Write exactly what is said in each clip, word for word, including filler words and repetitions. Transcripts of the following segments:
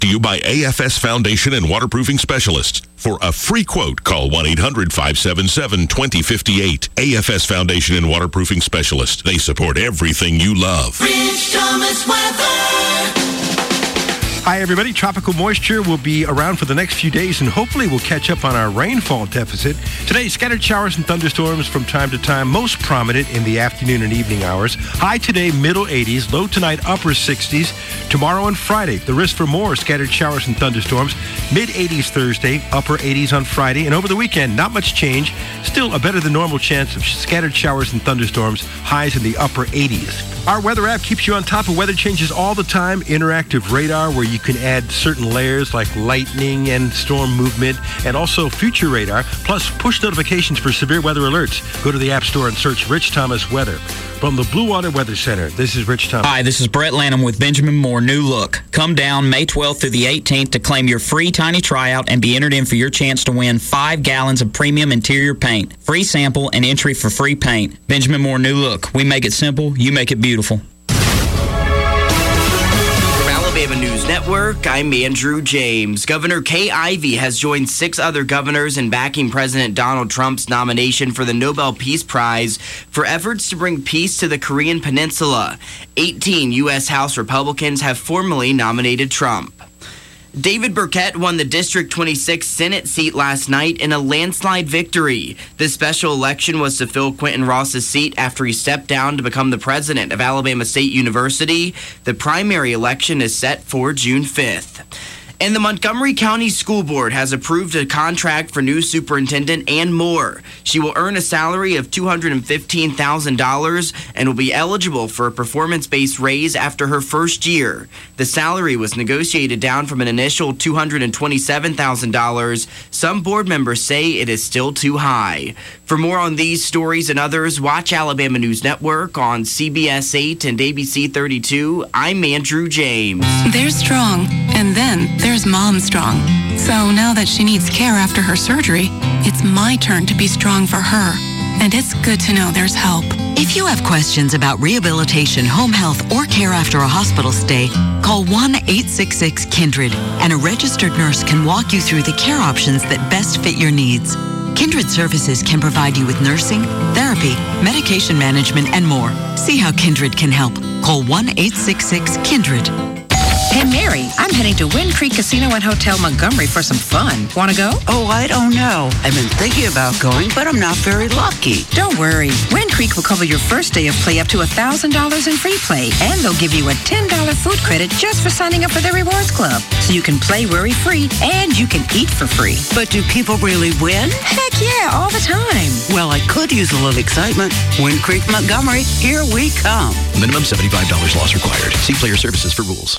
to you by A F S Foundation and Waterproofing Specialists. For a free quote, call one eight hundred five seven seven two zero five eight. A F S Foundation and Waterproofing Specialists. They support everything you love. Rich Thomas weather. Hi, everybody. Tropical moisture will be around for the next few days, and hopefully we'll catch up on our rainfall deficit. Today, scattered showers and thunderstorms from time to time, most prominent in the afternoon and evening hours. High today, middle eighties. Low tonight, upper sixties. Tomorrow and Friday, the risk for more scattered showers and thunderstorms. mid-eighties Thursday, upper eighties on Friday. And over the weekend, not much change. Still a better than normal chance of scattered showers and thunderstorms. Highs in the upper eighties. Our weather app keeps you on top of weather changes all the time. Interactive radar, where you can add certain layers like lightning and storm movement, and also future radar, plus push notifications for severe weather alerts. Go to the App Store and search Rich Thomas Weather. From the Blue Water Weather Center, this is Rich Thomas. Hi, this is Brett Lanham with Benjamin Moore New Look. Come down May twelfth through the eighteenth to claim your free tiny tryout and be entered in for your chance to win five gallons of premium interior paint, free sample, and entry for free paint. Benjamin Moore New Look. We make it simple, you make it beautiful. Alabama News Network, I'm Andrew James. Governor Kay Ivey has joined six other governors in backing President Donald Trump's nomination for the Nobel Peace Prize for efforts to bring peace to the Korean Peninsula. eighteen U S House Republicans have formally nominated Trump. David Burkett won the District twenty-six Senate seat last night in a landslide victory. The special election was to fill Quentin Ross's seat after he stepped down to become the president of Alabama State University. The primary election is set for June fifth. And the Montgomery County School Board has approved a contract for new superintendent and more. She will earn a salary of two hundred fifteen thousand dollars and will be eligible for a performance-based raise after her first year. The salary was negotiated down from an initial two hundred twenty-seven thousand dollars. Some board members say it is still too high. For more on these stories and others, watch Alabama News Network on C B S eight and A B C thirty-two. I'm Andrew James. They're strong, and then there's Mom Strong. So now that she needs care after her surgery, it's my turn to be strong for her. And it's good to know there's help. If you have questions about rehabilitation, home health, or care after a hospital stay, call one eight six six Kindred, and a registered nurse can walk you through the care options that best fit your needs. Kindred Services can provide you with nursing, therapy, medication management, and more. See how Kindred can help. Call one eight six six Kindred. Hey, Mary, I'm heading to Wind Creek Casino and Hotel Montgomery for some fun. Want to go? Oh, I don't know. I've been thinking about going, but I'm not very lucky. Don't worry. Wind Creek will cover your first day of play up to one thousand dollars in free play, and they'll give you a ten dollars food credit just for signing up for their rewards club. So you can play worry-free, and you can eat for free. But do people really win? Heck yeah, all the time. Well, I could use a little excitement. Wind Creek Montgomery, here we come. Minimum seventy-five dollars loss required. See Player Services for rules.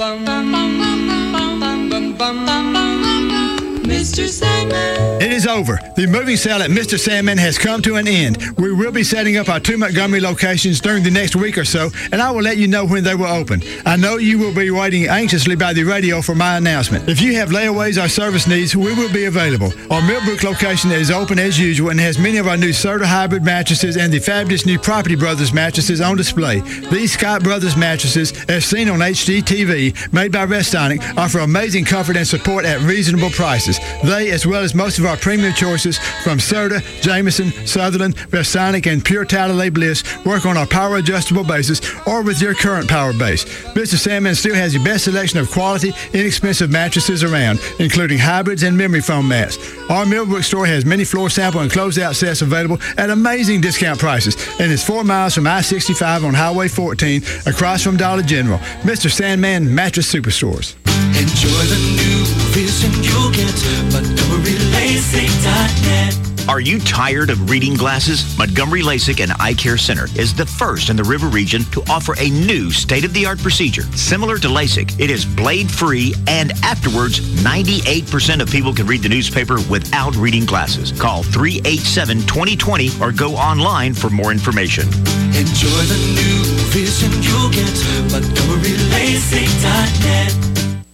Mister Sandman. It is over. The moving sale at Mister Sandman has come to an end. We will be setting up our two Montgomery locations during the next week or so, and I will let you know when they will open. I know you will be waiting anxiously by the radio for my announcement. If you have layaways or service needs, we will be available. Our Millbrook location is open as usual and has many of our new Serta hybrid mattresses and the fabulous new Property Brothers mattresses on display. These Scott Brothers mattresses, as seen on H D T V, made by Restonic, offer amazing comfort and support at reasonable prices. They, as well as most of our premium choices from Serta, Jameson, Sutherland, Restonic, and Pure Tallow Bliss, work on our power adjustable basis or with your current power base. Mister Sandman still has the best selection of quality, inexpensive mattresses around, including hybrids and memory foam mats. Our Millbrook store has many floor sample and closeout sets available at amazing discount prices and is four miles from I sixty-five on Highway fourteen across from Dollar General. Mister Sandman Mattress Superstores. Enjoy the new vision you'll get. Montgomery LASIK dot net. Are you tired of reading glasses? Montgomery LASIK and Eye Care Center is the first in the River region to offer a new state-of-the-art procedure. Similar to LASIK, it is blade-free, and afterwards, ninety-eight percent of people can read the newspaper without reading glasses. Call three eight seven, two zero two zero or go online for more information. Enjoy the new vision you'll get. Montgomery LASIK dot net.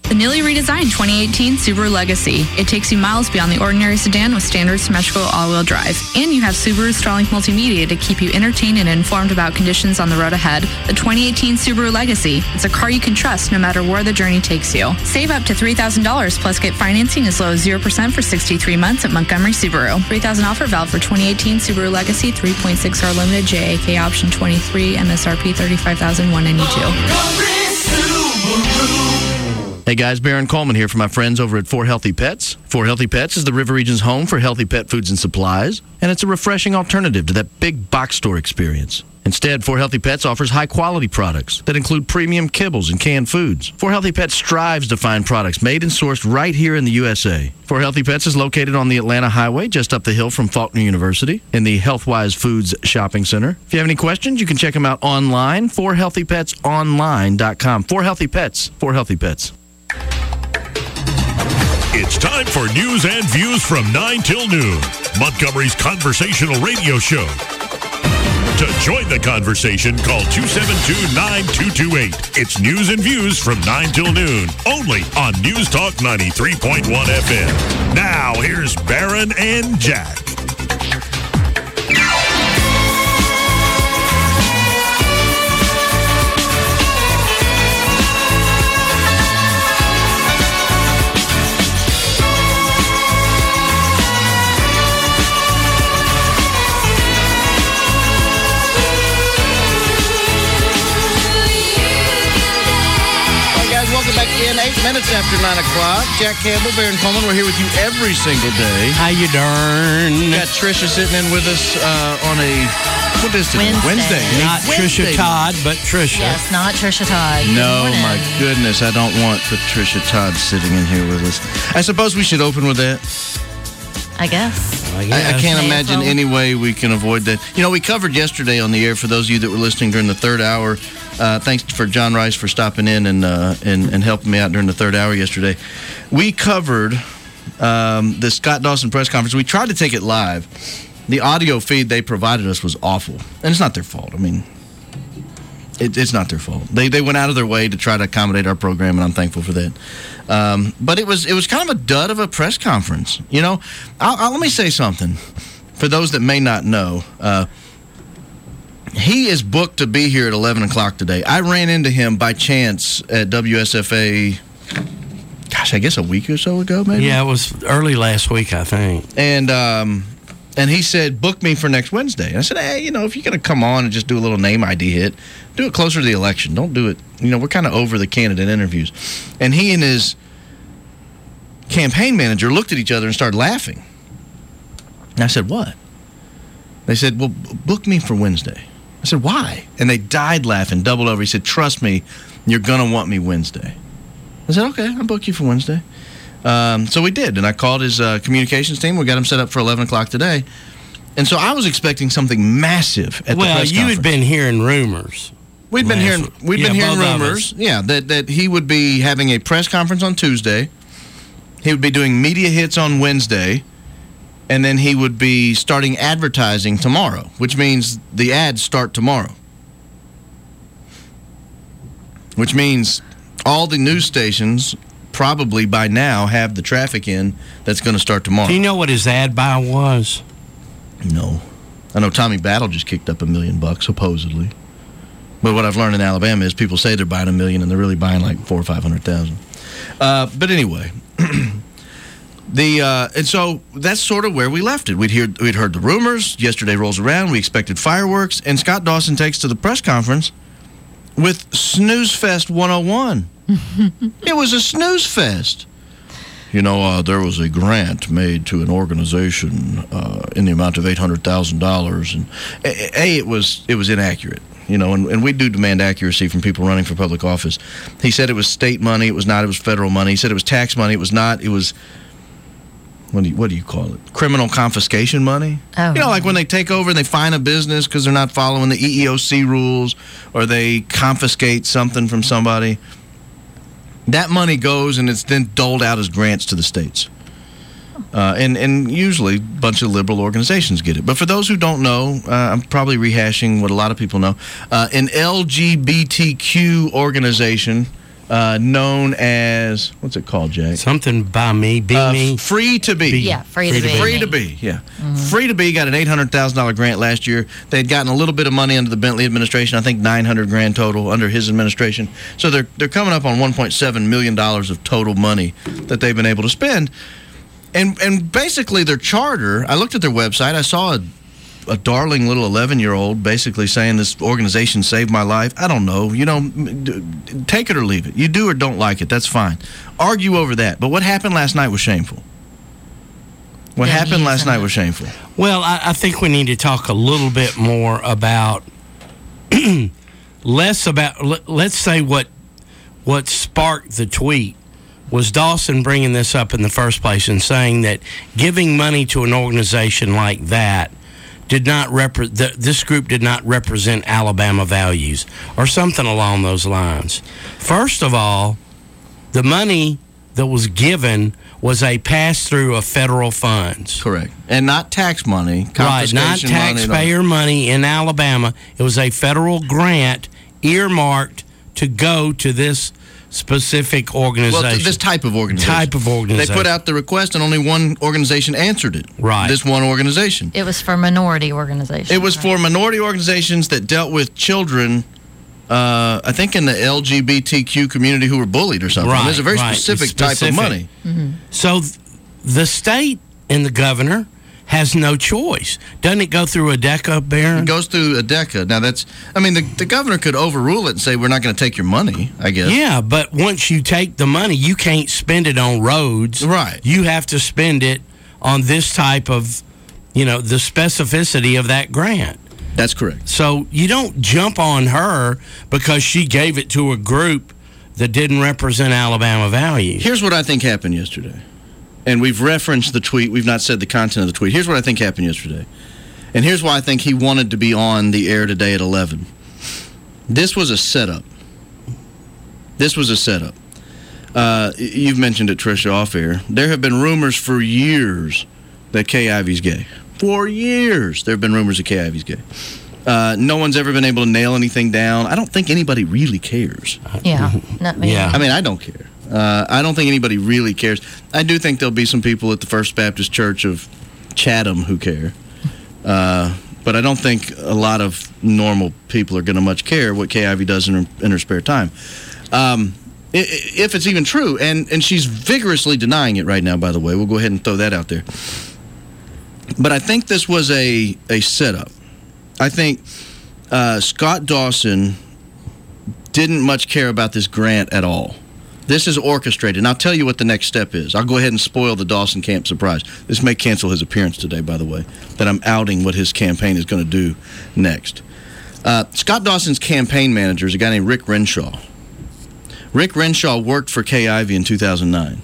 The newly redesigned twenty eighteen Subaru Legacy. It takes you miles beyond the ordinary sedan with standard symmetrical all-wheel drive. And you have Subaru Starlink Multimedia to keep you entertained and informed about conditions on the road ahead. The twenty eighteen Subaru Legacy. It's a car you can trust no matter where the journey takes you. Save up to three thousand dollars plus get financing as low as zero percent for sixty-three months at Montgomery Subaru. three thousand dollars offer valid for twenty eighteen Subaru Legacy, three point six R limited, J A K option twenty-three, M S R P thirty-five thousand one hundred ninety-two. Hey guys, Baron Coleman here for my friends over at For Healthy Pets. For Healthy Pets is the River Region's home for healthy pet foods and supplies, and it's a refreshing alternative to that big box store experience. Instead, For Healthy Pets offers high-quality products that include premium kibbles and canned foods. For Healthy Pets strives to find products made and sourced right here in the U S A. For Healthy Pets is located on the Atlanta Highway, just up the hill from Faulkner University, in the Healthwise Foods Shopping Center. If you have any questions, you can check them out online, for healthy pets online dot com. For Healthy Pets, For Healthy Pets. It's time for news and views from nine till noon, Montgomery's conversational radio show. To join the conversation, call two seven two, nine two two eight. It's news and views from nine till noon, only on News Talk ninety-three point one F M. Now, here's Baron and Jack. Back in eight minutes after nine o'clock. Jack Campbell, Baron Coleman, we're here with you every single day. How you darn? Got Trisha sitting in with us uh, on a, what is it? Wednesday. Wednesday. Not Wednesday. Trisha Todd, but Trisha. Yes, not Trisha Todd. Good no, morning. my goodness, I don't want Patricia Todd sitting in here with us. I suppose we should open with that. I guess. I, I, I can't May as imagine well. any way we can avoid that. You know, we covered yesterday on the air, for those of you that were listening during the third hour. Uh, thanks for John Rice for stopping in and, uh, and and helping me out during the third hour yesterday. We covered um, the Scott Dawson press conference. We tried to take it live. The audio feed they provided us was awful. And it's not their fault. I mean, it, it's not their fault. They they went out of their way to try to accommodate our program, and I'm thankful for that. Um, but it was it was kind of a dud of a press conference. You know, I'll, I'll, let me say something. For those that may not know, uh, he is booked to be here at eleven o'clock today. I ran into him by chance at W S F A, gosh, I guess a week or so ago, maybe? Yeah, it was early last week, I think. And um, and he said, book me for next Wednesday. And I said, hey, you know, if you're going to come on and just do a little name I D hit, do it closer to the election. Don't do it, you know, we're kind of over the candidate interviews. And he and his campaign manager looked at each other and started laughing. And I said, what? They said, well, book me for Wednesday. I said, why? And they died laughing, doubled over. He said, trust me, you're going to want me Wednesday. I said, okay, I'll book you for Wednesday. Um, so we did, and I called his uh, communications team. We got him set up for eleven o'clock today. And so I was expecting something massive at well, the press you conference. had been hearing rumors. We'd been hearing, we'd yeah, been hearing both of rumors, us. yeah, that, that he would be having a press conference on Tuesday. He would be doing media hits on Wednesday. And then he would be starting advertising tomorrow, which means the ads start tomorrow. Which means all the news stations probably by now have the traffic in that's going to start tomorrow. Do you know what his ad buy was? No. I know Tommy Battle just kicked up a million bucks, supposedly. But what I've learned in Alabama is people say they're buying a million and they're really buying like four or five hundred thousand. Uh, but anyway... The uh, and so that's sort of where we left it. We'd hear we'd heard the rumors. Yesterday rolls around. We expected fireworks, and Scott Dawson takes to the press conference with Snooze Fest one oh one. It was a snooze fest. You know, uh, there was a grant made to an organization uh, in the amount of eight hundred thousand dollars, and a, a it was it was inaccurate. You know, and, and we do demand accuracy from people running for public office. He said it was state money. It was not. It was federal money. He said it was tax money. It was not. It was. What do you, what do you call it? Criminal confiscation money? Oh. You know, like when they take over and they fine a business because they're not following the E E O C rules, or they confiscate something from somebody. That money goes and it's then doled out as grants to the states. Uh, and, and usually a bunch of liberal organizations get it. But for those who don't know, uh, I'm probably rehashing what a lot of people know. Uh, an L G B T Q organization uh, known as, what's it called, Jack? Something by me, be Uh, me. Free to Be. Yeah, Free to Be. Free to Be, yeah. Free to Be got an eight hundred thousand dollars grant last year. They'd gotten a little bit of money under the Bentley administration, I think nine hundred grand total under his administration. So they're they're coming up on one point seven million dollars of total money that they've been able to spend. And and basically their charter, I looked at their website, I saw a a darling little eleven-year-old basically saying this organization saved my life. I don't know. You know, take it or leave it. You do or don't like it. That's fine. Argue over that. But what happened last night was shameful. What Yeah, happened he's last in night it. was shameful. Well, I, I think we need to talk a little bit more about, less about, let, let's say what what sparked the tweet was Dawson bringing this up in the first place and saying that giving money to an organization like that did not repre- th- this group did not represent Alabama values or something along those lines. First of all, the money that was given was a pass-through of federal funds. Correct. And not tax money. Right, not confiscation money, no. taxpayer money in Alabama. It was a federal grant earmarked to go to this specific organization. Well, this type of organization. Type of organization. They put out the request and only one organization answered it. Right. This one organization. It was for minority organizations. It was for minority organizations that dealt with children, uh, I think in the L G B T Q community who were bullied or something. Right, There's a very right. specific, Specific. type of money. Mm-hmm. So th- the state and the governor has no choice. Doesn't it go through a DECA, Baron? It goes through a DECA. Now, that's, I mean, the, the governor could overrule it and say, we're not going to take your money, I guess. Yeah, but once you take the money, you can't spend it on roads. Right. You have to spend it on this type of, you know, the specificity of that grant. That's correct. So you don't jump on her because she gave it to a group that didn't represent Alabama values. Here's what I think happened yesterday. And we've referenced the tweet. We've not said the content of the tweet. Here's what I think happened yesterday. And here's why I think he wanted to be on the air today at eleven. This was a setup. This was a setup. Uh, you've mentioned it, Tricia, off air. There have been rumors for years that Kay Ivey's gay. For years, there have been rumors that Kay Ivey's gay. Uh, no one's ever been able to nail anything down. I don't think anybody really cares. Yeah, not me. Yeah. I mean, I don't care. Uh, I don't think anybody really cares. I do think there'll be some people at the First Baptist Church of Chatham who care. Uh, but I don't think a lot of normal people are going to much care what Kay Ivey does in her, in her spare time. Um, i- i- if it's even true. And, and she's vigorously denying it right now, by the way. We'll go ahead and throw that out there. But I think this was a, a setup. I think uh, Scott Dawson didn't much care about this grant at all. This is orchestrated. And I'll tell you what the next step is. I'll go ahead and spoil the Dawson Camp surprise. This may cancel his appearance today, by the way, that I'm outing what his campaign is going to do next. Uh, Scott Dawson's campaign manager is a guy named Rick Renshaw. Rick Renshaw worked for Kay Ivey in two thousand nine.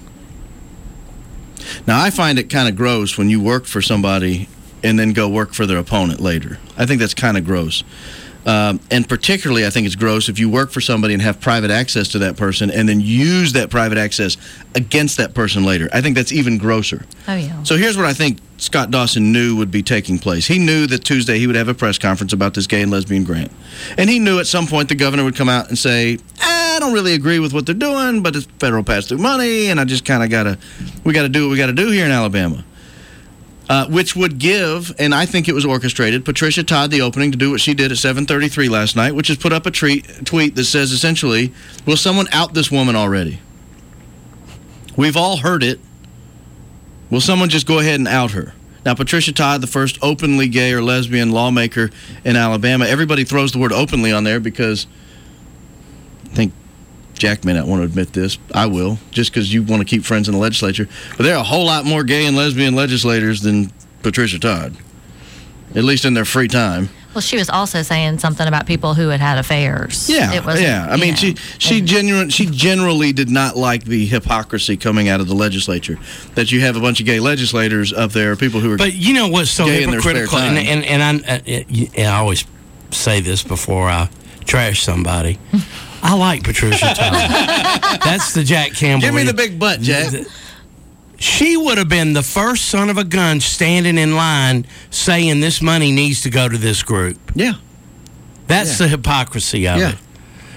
Now, I find it kind of gross when you work for somebody and then go work for their opponent later. I think that's kind of gross. Um, and particularly, I think it's gross if you work for somebody and have private access to that person and then use that private access against that person later. I think that's even grosser. Oh, yeah. So here's what I think Scott Dawson knew would be taking place. He knew that Tuesday he would have a press conference about this gay and lesbian grant. And he knew at some point the governor would come out and say, I don't really agree with what they're doing, but it's federal pass-through money, and I just kind of got to, we got to do what we got to do here in Alabama. Uh, which would give, and I think it was orchestrated, Patricia Todd the opening to do what she did at seven thirty-three last night, which is put up a treat, tweet that says essentially, will someone out this woman already? We've all heard it. Will someone just go ahead and out her? Now, Patricia Todd, the first openly gay or lesbian lawmaker in Alabama, everybody throws the word openly on there because I think Jack may not want to admit this. I will, just because you want to keep friends in the legislature. But there are a whole lot more gay and lesbian legislators than Patricia Todd, at least in their free time. Well, she was also saying something about people who had had affairs. Yeah, it was, yeah. I mean, know, she she genuine she generally did not like the hypocrisy coming out of the legislature. That you have a bunch of gay legislators up there, people who are. But you know what's so gay in their spare hypocritical, time. and, and and I and I always say this before I trash somebody. I like Patricia Todd. That's the Jack Campbell. Give me the big butt, Jack. She would have been the first son of a gun standing in line saying this money needs to go to this group. Yeah. That's yeah. the hypocrisy of yeah. it.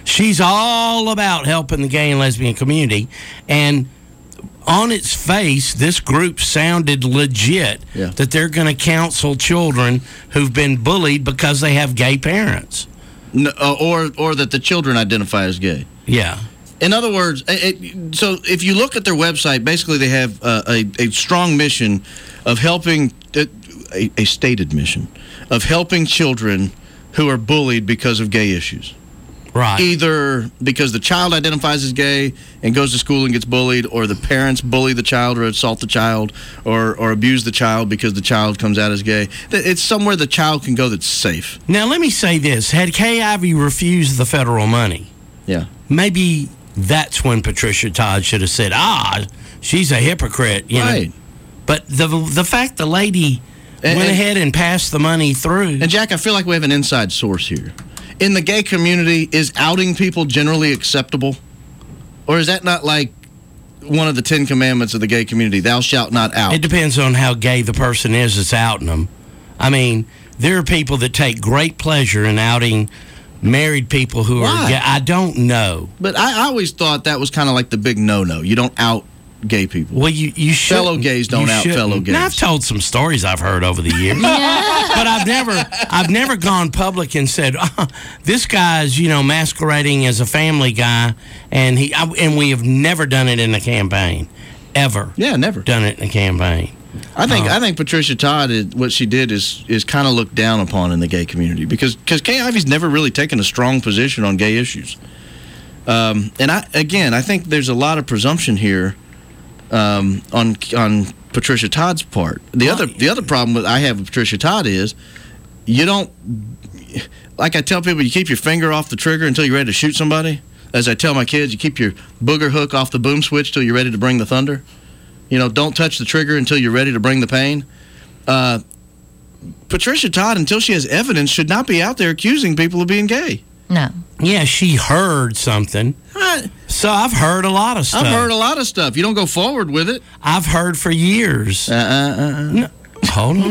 She's all about helping the gay and lesbian community. And on its face, this group sounded legit Yeah. that they're going to counsel children who've been bullied because they have gay parents. No, uh, or or that the children identify as gay. Yeah. In other words, it, it, so if you look at their website, basically they have uh, a, a strong mission of helping, uh, a, a stated mission, of helping children who are bullied because of gay issues. Right. Either because the child identifies as gay and goes to school and gets bullied, or the parents bully the child or assault the child or, or abuse the child because the child comes out as gay. It's somewhere the child can go that's safe. Now, let me say this. Had Kay Ivey refused the federal money, Yeah. maybe that's when Patricia Todd should have said, ah, she's a hypocrite. You Right. know? But the the fact the lady And- went and- ahead and passed the money through. And Jack, I feel like we have an inside source here. In the gay community, is outing people generally acceptable? Or is that not like one of the Ten Commandments of the gay community? Thou shalt not out. It depends on how gay the person is that's outing them. I mean, there are people that take great pleasure in outing married people who Why? are gay. I don't know. But I, I always thought that was kind of like the big no-no. You don't out gay people. Well, you, you should. Fellow gays don't out fellow gays. Now, I've told some stories I've heard over the years, but I've never, I've never gone public and said, oh, "This guy's, you know, masquerading as a family guy," and he, I, and we have never done it in a campaign, ever. Yeah, never done it in a campaign. I think Uh, I think Patricia Todd, is, what she did is is kind of looked down upon in the gay community because because Kay Ivey's never really taken a strong position on gay issues. Um, and I again, I think there's a lot of presumption here um, on on Patricia Todd's part. The other the other problem that I have with Patricia Todd is you don't, like I tell people, you keep your finger off the trigger until you're ready to shoot somebody. As I tell my kids, you keep your booger hook off the boom switch till you're ready to bring the thunder. You know, don't touch the trigger until you're ready to bring the pain. Uh, Patricia Todd, until she has evidence, should not be out there accusing people of being gay. No. Yeah, she heard something. So I've heard a lot of stuff. I've heard a lot of stuff. You don't go forward with it. I've heard for years. Uh, uh, uh, no, hold on.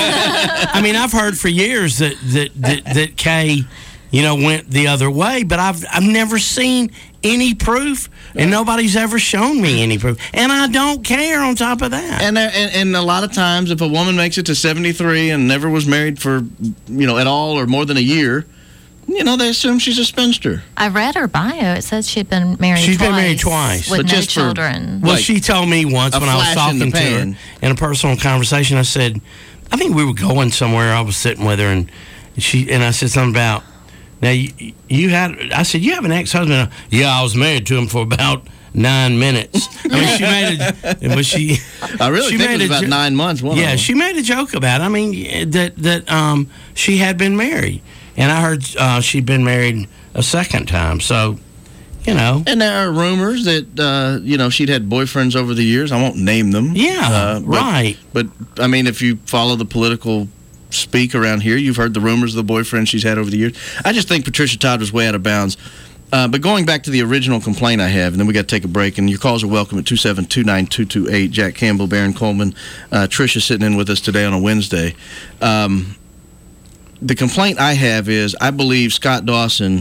I mean, I've heard for years that that that, that Kay, you know, went the other way, but I've I've never seen any proof, and nobody's ever shown me any proof, and I don't care. On top of that, and, and and a lot of times, if a woman makes it to seventy-three and never was married for, you know, at all or more than a year, you know, they assume she's a spinster. I read her bio. It says she'd been married She's twice. been married twice. With But no just for- children. Well, Like, she told me once a when I was flash in the talking to her pan. in a personal conversation. I said, I think we were going somewhere. I was sitting with her, and she and I said something about, now you, you had. I said, you have an ex-husband? Yeah, I was married to him for about nine minutes. I mean, she made it. Was she? I really she think it made was a about jo- nine months. One of Yeah, them. she made a joke about it. I mean, that that um she had been married, and I heard uh, she'd been married a second time. So, you know. And there are rumors that, uh, you know, she'd had boyfriends over the years. I won't name them. Yeah, uh, but, right. But, I mean, if you follow the political speak around here, you've heard the rumors of the boyfriends she's had over the years. I just think Patricia Todd was way out of bounds. Uh, but going back to the original complaint I have, and then we got to take a break, and your calls are welcome at two seven two, nine two two eight. Jack Campbell, Baron Coleman, uh, Tricia sitting in with us today on a Wednesday. Um, the complaint I have is I believe Scott Dawson,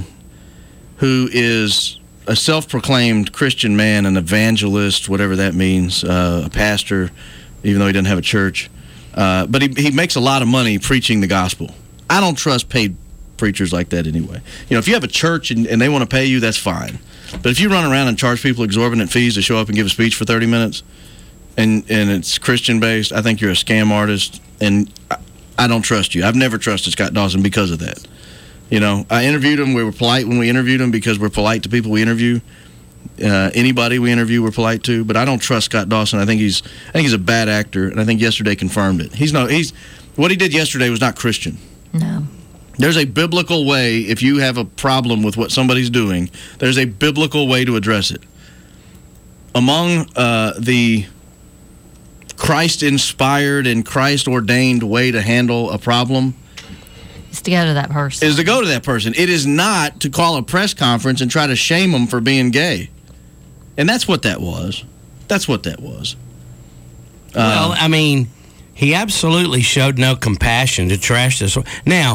who is a self-proclaimed Christian man, an evangelist, whatever that means, uh, a pastor, even though he doesn't have a church. Uh, but he, he makes a lot of money preaching the gospel. I don't trust paid preachers like that anyway. You know, if you have a church and, and they want to pay you, that's fine. But if you run around and charge people exorbitant fees to show up and give a speech for thirty minutes, and, and it's Christian-based, I think you're a scam artist, and I, I don't trust you. I've never trusted Scott Dawson because of that. You know, I interviewed him. We were polite when we interviewed him because we're polite to people we interview. Uh, anybody we interview, we're polite to. But I don't trust Scott Dawson. I think he's, I think he's a bad actor, and I think yesterday confirmed it. He's no, he's what he did yesterday was not Christian. No. There's a biblical way. If you have a problem with what somebody's doing, there's a biblical way to address it. Among uh, the Christ-inspired and Christ-ordained way to handle a problem Is to go to that person. is to go to that person. It is not to call a press conference and try to shame them for being gay. And that's what that was. That's what that was. Well, Uh, I mean, he absolutely showed no compassion to trash this. Now,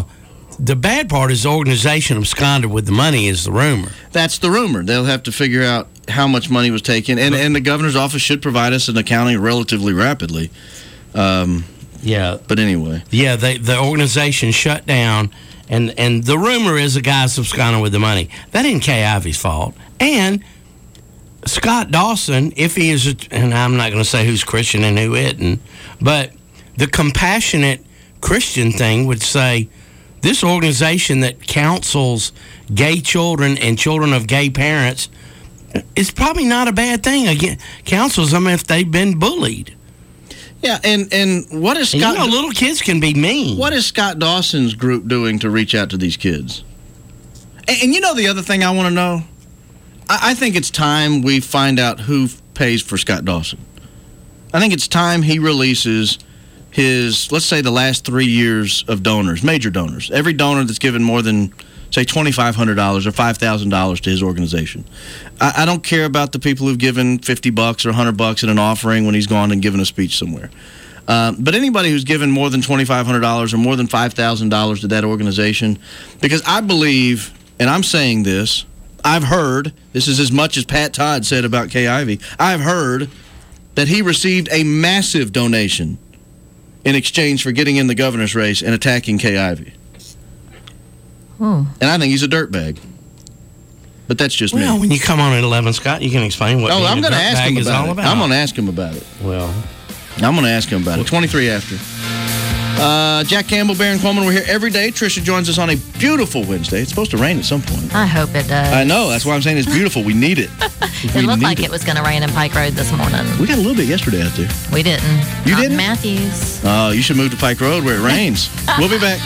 The bad part is the organization absconded with the money is the rumor. That's the rumor. They'll have to figure out how much money was taken, and, and the governor's office should provide us an accounting relatively rapidly. Um, yeah. But anyway. Yeah, they, the organization shut down, and, and the rumor is the guy's absconded with the money. That ain't Kay Ivey's fault. And Scott Dawson, if he is, a, and I'm not going to say who's Christian and who isn't, but the compassionate Christian thing would say, this organization that counsels gay children and children of gay parents is probably not a bad thing. Again, counsels them if they've been bullied. Yeah, and, and what is Scott... And you know, little kids can be mean. What is Scott Dawson's group doing to reach out to these kids? And, and you know the other thing I want to know? I, I think it's time we find out who pays for Scott Dawson. I think it's time he releases his, let's say, the last three years of donors, major donors. Every donor that's given more than, say, twenty-five hundred dollars or five thousand dollars to his organization. I, I don't care about the people who've given fifty bucks or one hundred bucks in an offering when he's gone and given a speech somewhere. Um, but anybody who's given more than twenty-five hundred dollars or more than five thousand dollars to that organization, because I believe, and I'm saying this, I've heard, this is as much as Pat Todd said about Kay Ivey, I've heard that he received a massive donation in exchange for getting in the governor's race and attacking Kay Ivey. Hmm. And I think he's a dirtbag. But that's just well, me. when you come on at eleven, Scott, you can explain what oh, being I'm a going to ask dirtbag him is about all it. about. I'm going to ask him about it. Well, I'm going to ask him about it. twenty-three after. Uh, Jack Campbell, Baron Coleman, we're here every day. Tricia joins us on a beautiful Wednesday. It's supposed to rain at some point. I hope it does. I know. That's why I'm saying it's beautiful. We need it. It We looked need like it. was going to rain in Pike Road this morning. We got a little bit yesterday out there. We didn't. You Not in didn't? Matthews. Oh, you should move to Pike Road where it rains. We'll be back.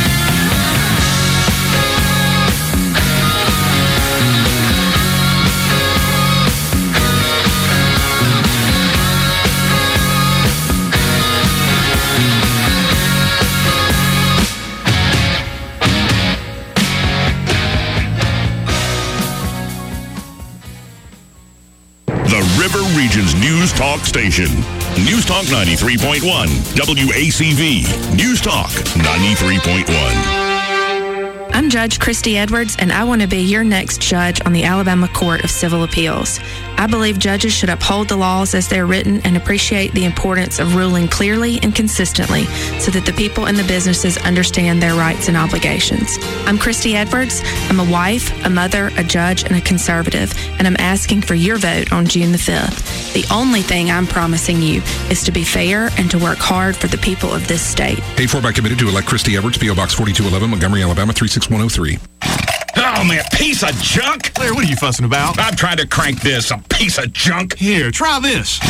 River Region's News Talk station. News Talk ninety-three point one, W A C V. News Talk ninety-three point one. I'm Judge Christy Edwards, and I want to be your next judge on the Alabama Court of Civil Appeals. I believe judges should uphold the laws as they're written and appreciate the importance of ruling clearly and consistently so that the people and the businesses understand their rights and obligations. I'm Christy Edwards. I'm a wife, a mother, a judge, and a conservative, and I'm asking for your vote on June the fifth. The only thing I'm promising you is to be fair and to work hard for the people of this state. Paid for by committed to elect Christy Edwards, P O Box forty-two eleven, Montgomery, Alabama three six one oh three. Oh, man, piece of junk. Claire, what are you fussing about? I'm trying to crank this, a piece of junk. Here, try this.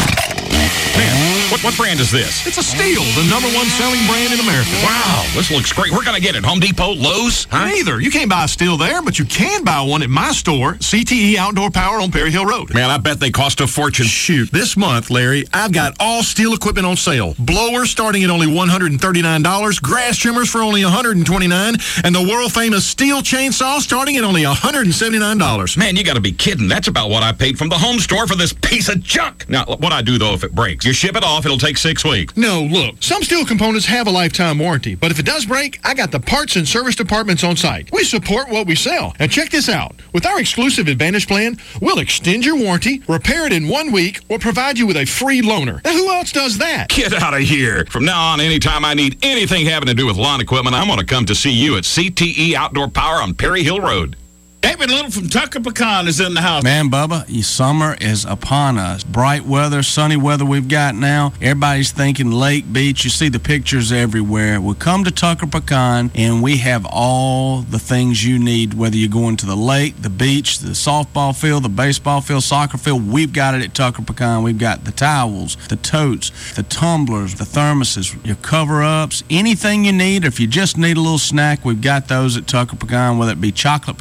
Man, what, what brand is this? It's a Steel, the number one selling brand in America. Wow, this looks great. We're going to get it. Home Depot, Lowe's? Huh? Neither. You can't buy a Steel there, but you can buy one at my store, C T E Outdoor Power on Perry Hill Road. Man, I bet they cost a fortune. Shoot, this month, Larry, I've got all Steel equipment on sale. Blowers starting at only one hundred thirty-nine dollars, grass trimmers for only one hundred twenty-nine dollars, and the world-famous Steel chainsaw starting at only one hundred seventy-nine dollars. Man, you got to be kidding. That's about what I paid from the home store for this piece of junk. Now, what I do, though, if it breaks, you ship it off, it'll take six weeks. No, look, some Steel components have a lifetime warranty, but if it does break, I got the parts and service departments on site. We support what we sell. And check this out. With our exclusive Advantage plan, we'll extend your warranty, repair it in one week, or provide you with a free loaner. Now, who else does that? Get out of here. From now on, anytime I need anything having to do with lawn equipment, I'm going to come to see you at C T E Outdoor Power on Perry Hill Road. David Little from Tucker Pecan is in the house. Man, Bubba, summer is upon us. Bright weather, sunny weather we've got now. Everybody's thinking lake, beach. You see the pictures everywhere. We come to Tucker Pecan, and we have all the things you need, whether you're going to the lake, the beach, the softball field, the baseball field, soccer field. We've got it at Tucker Pecan. We've got the towels, the totes, the tumblers, the thermoses, your cover-ups, anything you need. If you just need a little snack, we've got those at Tucker Pecan, whether it be chocolate pecans,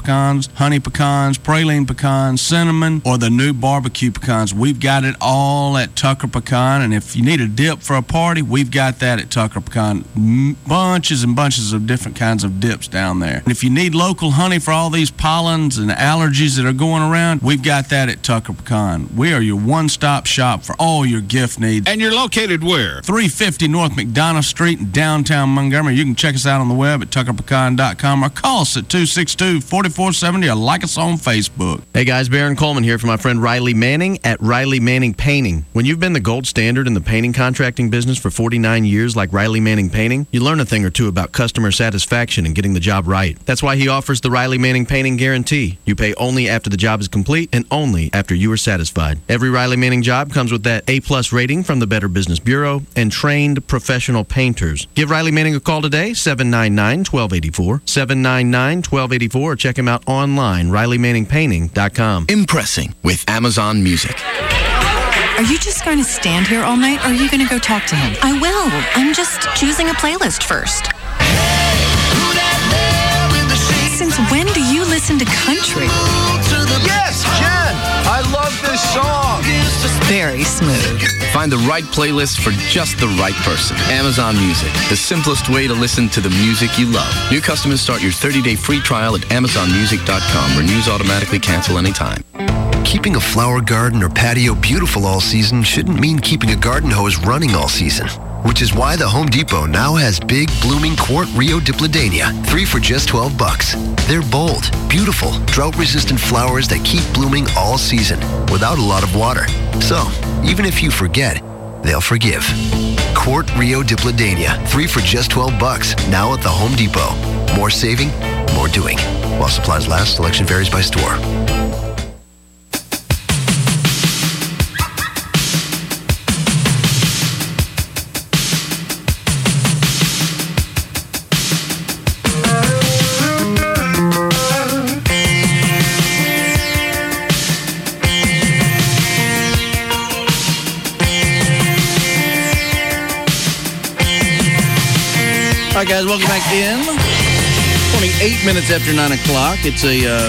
honey pecans, praline pecans, cinnamon, or the new barbecue pecans. We've got it all at Tucker Pecan, and if you need a dip for a party, we've got that at Tucker Pecan. M- bunches and bunches of different kinds of dips down there. And if you need local honey for all these pollens and allergies that are going around, we've got that at Tucker Pecan. We are your one-stop shop for all your gift needs. And you're located where? three fifty North McDonough Street in downtown Montgomery. You can check us out on the web at tucker pecan dot com or call us at two six two, four four seven zero or like us on Facebook. Hey guys, Baron Coleman here for my friend Riley Manning at Riley Manning Painting. When you've been the gold standard in the painting contracting business for forty-nine years like Riley Manning Painting, you learn a thing or two about customer satisfaction and getting the job right. That's why he offers the Riley Manning Painting Guarantee. You pay only after the job is complete and only after you are satisfied. Every Riley Manning job comes with that A-plus rating from the Better Business Bureau and trained professional painters. Give Riley Manning a call today, seven nine nine, one two eight four, seven nine nine, one two eight four, or check him out online, riley manning painting dot com. Impressing with Amazon Music. Are you just going to stand here all night, or are you going to go talk to him? I will. I'm just choosing a playlist first. Since when do you listen to country? Yes, Jen! I love this song. Very smooth. Find the right playlist for just the right person. Amazon Music, the simplest way to listen to the music you love. New customers start your thirty-day free trial at amazon music dot com. Renews automatically, cancel anytime. Keeping a flower garden or patio beautiful all season shouldn't mean keeping a garden hose running all season. Which is why the Home Depot now has big, blooming Quart Rio Dipladenia, three for just twelve bucks. They're bold, beautiful, drought-resistant flowers that keep blooming all season without a lot of water. So, even if you forget, they'll forgive. Quart Rio Dipladenia, three for just twelve bucks, now at the Home Depot. More saving, more doing. While supplies last, selection varies by store. All right, guys, welcome back in. twenty-eight minutes after nine o'clock. It's a, uh,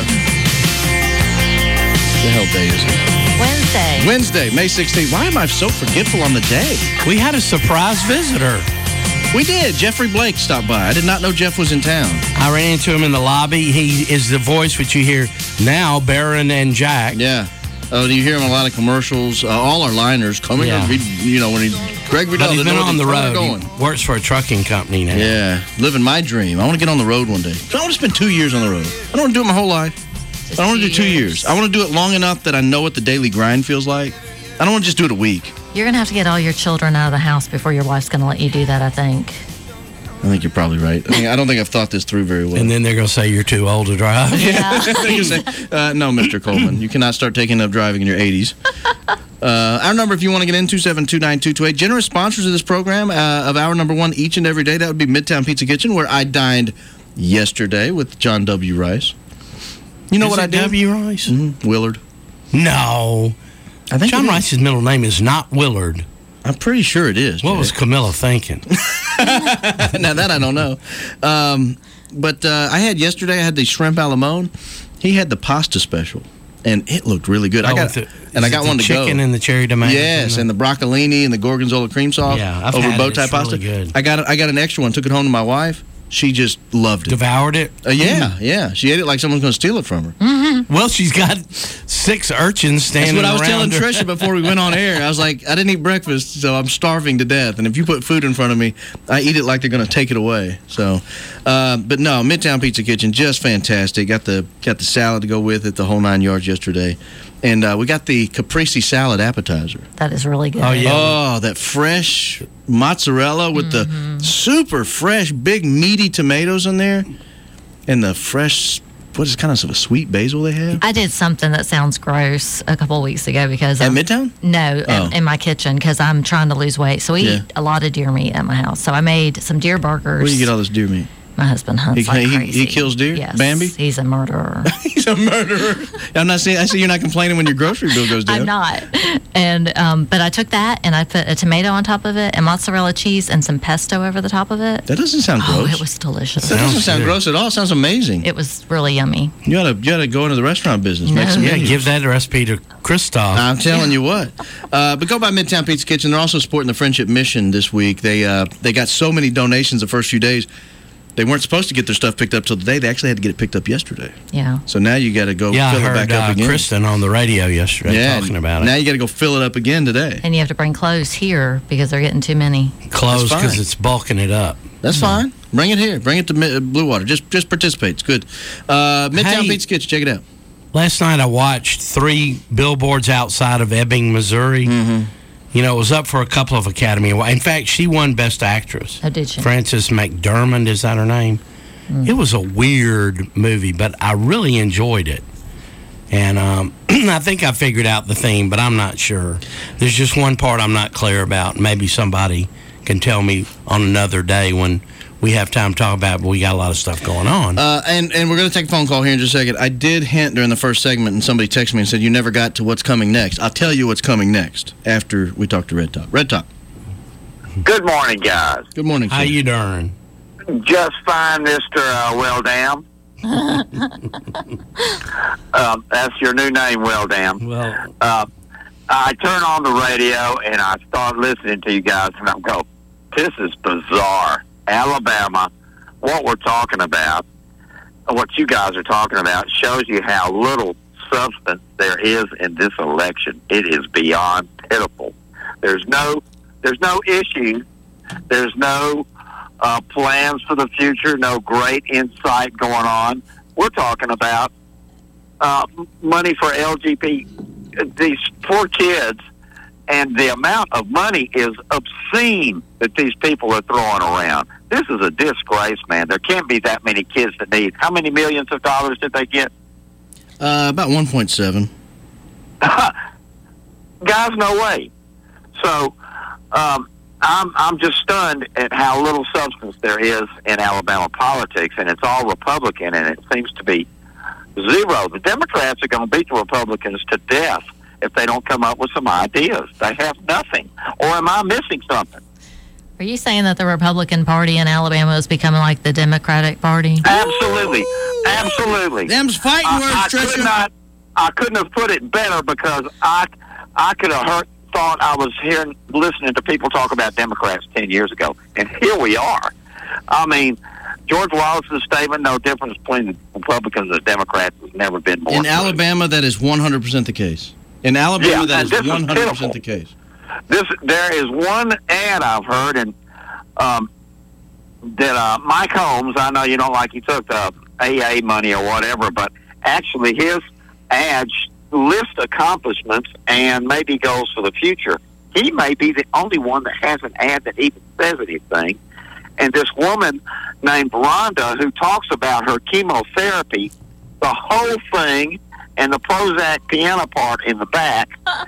the hell day is it? Wednesday. Wednesday, May sixteenth. Why am I so forgetful on the day? We had a surprise visitor. We did. Jeffrey Blake stopped by. I did not know Jeff was in town. I ran into him in the lobby. He is the voice which you hear now, Barron and Jack. Yeah. Oh, you hear him in a lot of commercials. Uh, all our liners coming. Yeah. Up, you know, when he, Greg Riddell. But he's been on the road. Going. He works for a trucking company now. Yeah. Living my dream. I want to get on the road one day. I want to spend two years on the road. I don't want to do it my whole life. Just I don't want to do two years. years. I want to do it long enough that I know what the daily grind feels like. I don't want to just do it a week. You're going to have to get all your children out of the house before your wife's going to let you do that, I think. I think you're probably right. I, mean, I don't think I've thought this through very well. And then they're going to say you're too old to drive. Yeah. say, uh, no, Mister Coleman, you cannot start taking up driving in your eighties. Uh, our number, if you want to get in, two seven two, nine two two eight. Generous sponsors of this program, uh, of our number one each and every day, that would be Midtown Pizza Kitchen, where I dined yesterday with John W. Rice. You know Is what it I did? W. Rice? Mm-hmm. Willard. No. I think John Rice's middle name is not Willard. I'm pretty sure it is. What Jay. was Camilla thinking? Now that I don't know. Um, but uh, I had yesterday, I had the shrimp a la mode. He had the pasta special, and it looked really good. Oh, I got the, and I got one to go. Chicken and the cherry tomatoes. Yes, and the, and the broccolini and the gorgonzola cream sauce. Yeah, I've over had bow it. tie It's pasta. really good. I got I got an extra one. Took it home to my wife. She just loved it. Devoured it? Uh, yeah, yeah. She ate it like someone's going to steal it from her. Mm-hmm. Well, she's got six urchins standing That's what I was telling her. Trisha before we went on air. I was like, I didn't eat breakfast, so I'm starving to death. And if you put food in front of me, I eat it like they're going to take it away. So, uh, but no, Midtown Pizza Kitchen, just fantastic. Got the got the salad to go with it, the whole nine yards yesterday. And uh, we got the caprese salad appetizer. That is really good. Oh, yeah. Oh, that fresh mozzarella with mm-hmm. the super fresh, big, meaty tomatoes in there. And the fresh, what is kind of a sweet basil they have? I did something that sounds gross a couple of weeks ago because... At I'm, Midtown? No, oh. in, in my kitchen because I'm trying to lose weight. So we yeah. eat a lot of deer meat at my house. So I made some deer burgers. Where do you get all this deer meat? My husband hunts He, like he, crazy. he kills deer? Yes, Bambi? he's a murderer. He's a murderer. I'm not saying. I see you're not complaining when your grocery bill goes down. I'm not. And um, but I took that and I put a tomato on top of it and mozzarella cheese and some pesto over the top of it. That doesn't sound gross. Oh, it was delicious. That doesn't sound gross at all. It sounds amazing. It was really yummy. You gotta, you gotta go into the restaurant business. No. Make some Yeah, menus. give that recipe to Christoph. I'm telling you what. Uh, but go by Midtown Pizza Kitchen. They're also supporting the Friendship Mission this week. They uh, they got so many donations the first few days. They weren't supposed to get their stuff picked up till today. They actually had to get it picked up yesterday. Yeah. So now you got to go yeah, fill I heard it back up uh, again. Kristen on the radio yesterday yeah, talking about it. Now you got to go fill it up again today. And you have to bring clothes here because they're getting too many. Close That's because fine. it's bulking it up. That's fine. Bring it here. Bring it to Mi- uh, Blue Water. Just just participate. It's good. Uh, Midtown Hey. Pizza Kitchen. Check it out. Last night I watched three billboards outside of Ebbing, Missouri. Mm-hmm. You know, it was up for a couple of Academy Awards. In fact, she won Best Actress. Oh, did she? Frances McDermott, is that her name? Mm. It was a weird movie, but I really enjoyed it. And um, I think I figured out the theme, but I'm not sure. There's just one part I'm not clear about. Maybe somebody can tell me on another day when we have time to talk about it, but we got a lot of stuff going on. Uh, and, and we're going to take a phone call here in just a second. I did hint during the first segment, and somebody texted me and said, you never got to what's coming next. I'll tell you what's coming next after we talk to Red Top. Red Top. Good morning, guys. Good morning, How sir. you doing? Just fine, Mister Uh, Welldam. um, that's your new name, Welldam. Well, uh, I turn on the radio and I start listening to you guys, and I'm go, this is bizarre. Alabama, what we're talking about, what you guys are talking about, shows you how little substance there is in this election. It is beyond pitiful. There's no, there's no issues. There's no uh, plans for the future. No great insight going on. We're talking about uh, money for L G B T, these poor kids, and the amount of money is obscene that these people are throwing around. This is a disgrace, man. There can't be that many kids that need. How many millions of dollars did they get? Uh, about one point seven. Guys, no way. So, um, I'm I'm just stunned at how little substance there is in Alabama politics, and it's all Republican, and it seems to be zero. The Democrats are going to beat the Republicans to death if they don't come up with some ideas. They have nothing. Or am I missing something? Are you saying that the Republican Party in Alabama is becoming like the Democratic Party? Absolutely. Absolutely. Them's fighting I, words, I Tricia. Could not, I couldn't have put it better because I, I could have heard, thought I was hearing, listening to people talk about Democrats ten years ago. And here we are. I mean, George Wallace's statement, no difference between the Republicans and Democrats, has never been more In true. Alabama, that is one hundred percent the case. In Alabama, Yeah, that and is this is one hundred percent pitiful. the case. This there is one ad I've heard, and um, that uh, Mike Holmes. I know you don't like he took the A A money or whatever, but actually his ads list accomplishments and maybe goals for the future. He may be the only one that has an ad that even says anything. And this woman named Rhonda, who talks about her chemotherapy, the whole thing, and the Prozac piano part in the back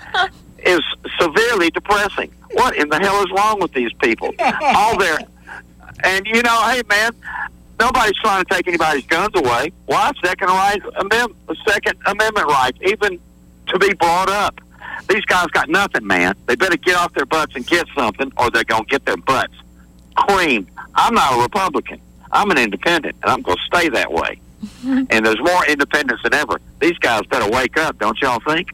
is severely depressing. What in the hell is wrong with these people? All their, and you know, hey man, nobody's trying to take anybody's guns away. Why second rights amendment, Second Amendment rights, even to be brought up? These guys got nothing, man. They better get off their butts and get something, or they're gonna get their butts creamed. I'm not a Republican. I'm an independent, and I'm gonna stay that way. And there's more independents than ever. These guys better wake up, don't y'all think?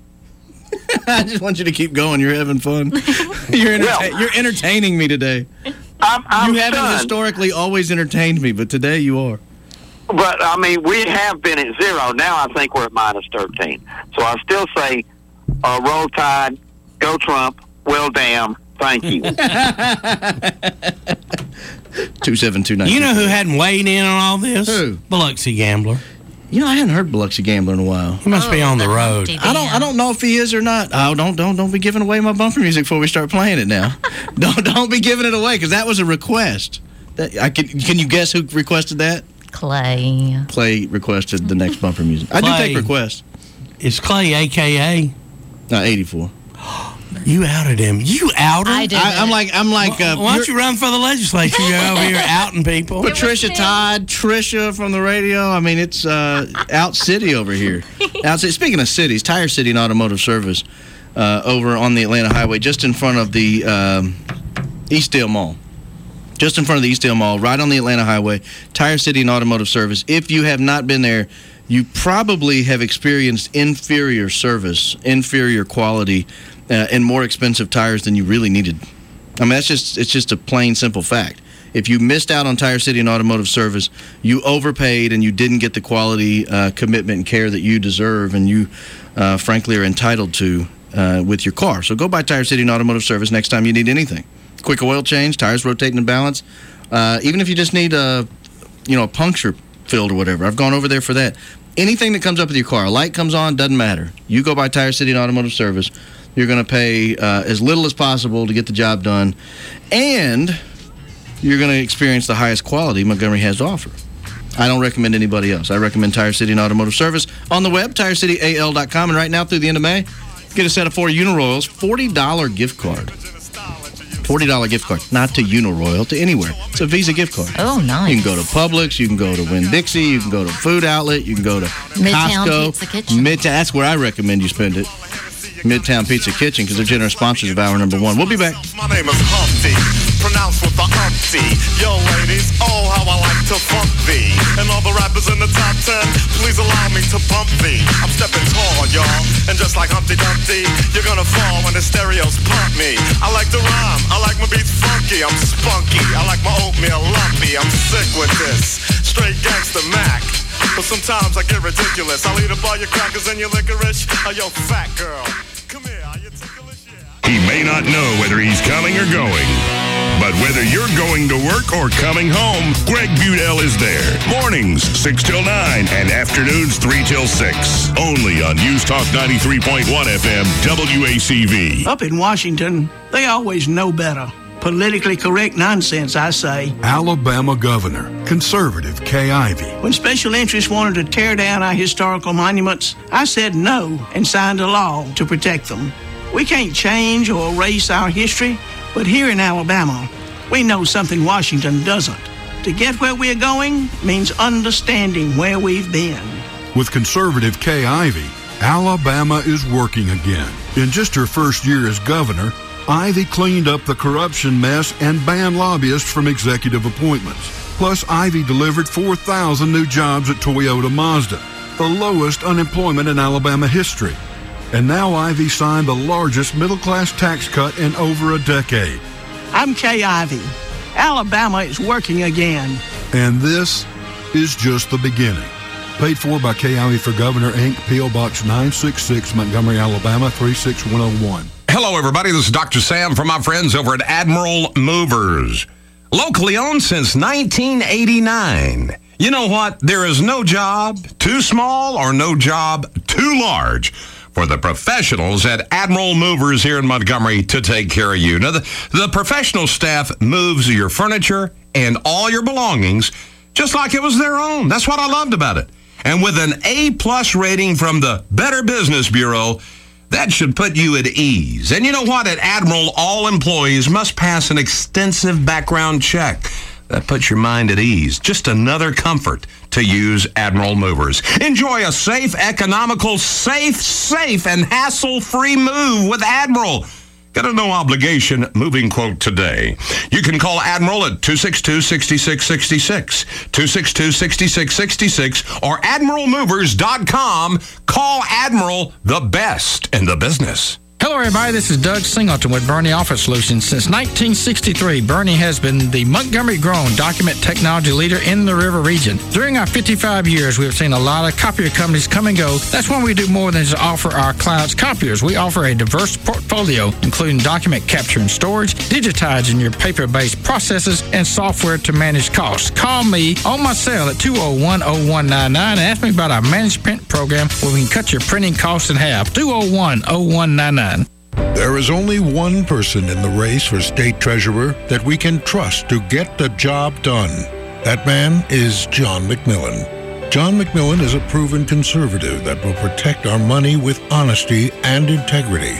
I just want you to keep going. You're having fun. You're, enterta- Well- you're entertaining me today. I'm, I'm you haven't stunned. historically always entertained me, but today you are. But, I mean, we have been at zero. Now I think we're at minus thirteen. So I still say, uh, roll tide, go Trump, well, damn, thank you. two seven two nine. You know who hadn't weighed in on all this? Who? Biloxi Gambler. You know, I hadn't heard Biloxi Gambler in a while. He must be on the road. I don't. I don't know if he is or not. Oh, don't don't don't be giving away my bumper music before we start playing it now. don't don't be giving it away because that was a request. That I can. Can you guess who requested that? Clay. Clay requested the next bumper music. I do Clay. take requests. Is Clay A K A? Not eighty-four. You outed him. You outed him? I did. I, I'm like, I'm like. Why, Uh, why don't you run for the legislature? You're over here outing people. Patricia Todd, Trisha from the radio. I mean, it's uh, out city over here. Out city. Speaking of cities, Tire City and Automotive Service uh, over on the Atlanta Highway, just in front of the um, Eastdale Mall. Just in front of the Eastdale Mall, right on the Atlanta Highway, Tire City and Automotive Service. If you have not been there, you probably have experienced inferior service, inferior quality, uh, and more expensive tires than you really needed. I mean, that's just it's just a plain, simple fact. If you missed out on Tire City and Automotive Service, you overpaid and you didn't get the quality, uh, commitment, and care that you deserve and you, uh, frankly, are entitled to uh, with your car. So go by Tire City and Automotive Service next time you need anything. Quick oil change, tires rotating and balance. Uh, even if you just need a, you know, a puncture filled or whatever. I've gone over there for that. Anything that comes up with your car, a light comes on, doesn't matter. You go by Tire City and Automotive Service. You're going to pay uh, as little as possible to get the job done, and you're going to experience the highest quality Montgomery has to offer. I don't recommend anybody else. I recommend Tire City and Automotive Service on the web, tire city a l dot com, and right now through the end of May, get a set of four Uniroyals, forty dollars gift card. forty dollars gift card, not to Uniroyal, to anywhere. It's a Visa gift card. Oh, nice. You can go to Publix, you can go to Winn-Dixie, you can go to Food Outlet, you can go to Midtown Costco. Pizza Kitchen. Midtown, that's where I recommend you spend it. Midtown Pizza Kitchen, because they're generous sponsors of hour number one. We'll be back. My name is Humpty, pronounced with the umpty. Yo, ladies, oh, how I like to funk thee. And all the rappers in the top ten, please allow me to pump thee. I'm stepping tall, y'all, and just like Humpty Dumpty, you're gonna fall when the stereos pump me. I like to rhyme, I like my beats funky, I'm spunky. I like my oatmeal lumpy, I'm sick with this. Straight gangster Mac. But sometimes I get ridiculous. I'll eat up all your crackers and your licorice. Oh, yo, fat girl. Come here, are you ticklish? Yeah. He may not know whether he's coming or going, but whether you're going to work or coming home, Greg Budell is there. Mornings, six till nine, and afternoons, three till six. Only on News Talk ninety-three point one F M, W A C V. Up in Washington, they always know better. Politically correct nonsense, I say. Alabama Governor, conservative Kay Ivey. When special interests wanted to tear down our historical monuments, I said no and signed a law to protect them. We can't change or erase our history, but here in Alabama, we know something Washington doesn't. To get where we're going means understanding where we've been. With conservative Kay Ivey, Alabama is working again. In just her first year as governor, Ivey cleaned up the corruption mess and banned lobbyists from executive appointments. Plus, Ivey delivered four thousand new jobs at Toyota Mazda, the lowest unemployment in Alabama history. And now Ivey signed the largest middle-class tax cut in over a decade. I'm Kay Ivey. Alabama is working again. And this is just the beginning. Paid for by Kay Ivey for Governor, Incorporated, P O. Box nine six six, Montgomery, Alabama, three six one oh one. Hello, everybody. This is Doctor Sam from my friends over at Admiral Movers. Locally owned since nineteen eighty-nine. You know what? There is no job too small or no job too large for the professionals at Admiral Movers here in Montgomery to take care of you. Now, the, the professional staff moves your furniture and all your belongings just like it was their own. That's what I loved about it. And with an A-plus rating from the Better Business Bureau, that should put you at ease. And you know what? At Admiral, all employees must pass an extensive background check. That puts your mind at ease. Just another comfort to use Admiral Movers. Enjoy a safe, economical, safe, safe, and hassle-free move with Admiral. Get a no-obligation moving quote today. You can call Admiral at two six two, six six six six, two six two, six six six six, or admiral movers dot com. Call Admiral, the best in the business. Hello, everybody. This is Doug Singleton with Bernie Office Solutions. Since nineteen sixty-three, Bernie has been the Montgomery-grown document technology leader in the River region. During our fifty-five years, we have seen a lot of copier companies come and go. That's when we do more than just offer our clients copiers. We offer a diverse portfolio, including document capture and storage, digitizing your paper-based processes, and software to manage costs. Call me on my cell at two oh one, oh one nine nine and ask me about our managed print program where we can cut your printing costs in half. two oh one, oh one nine nine. There is only one person in the race for state treasurer that we can trust to get the job done. That man is John McMillan. John McMillan is a proven conservative that will protect our money with honesty and integrity.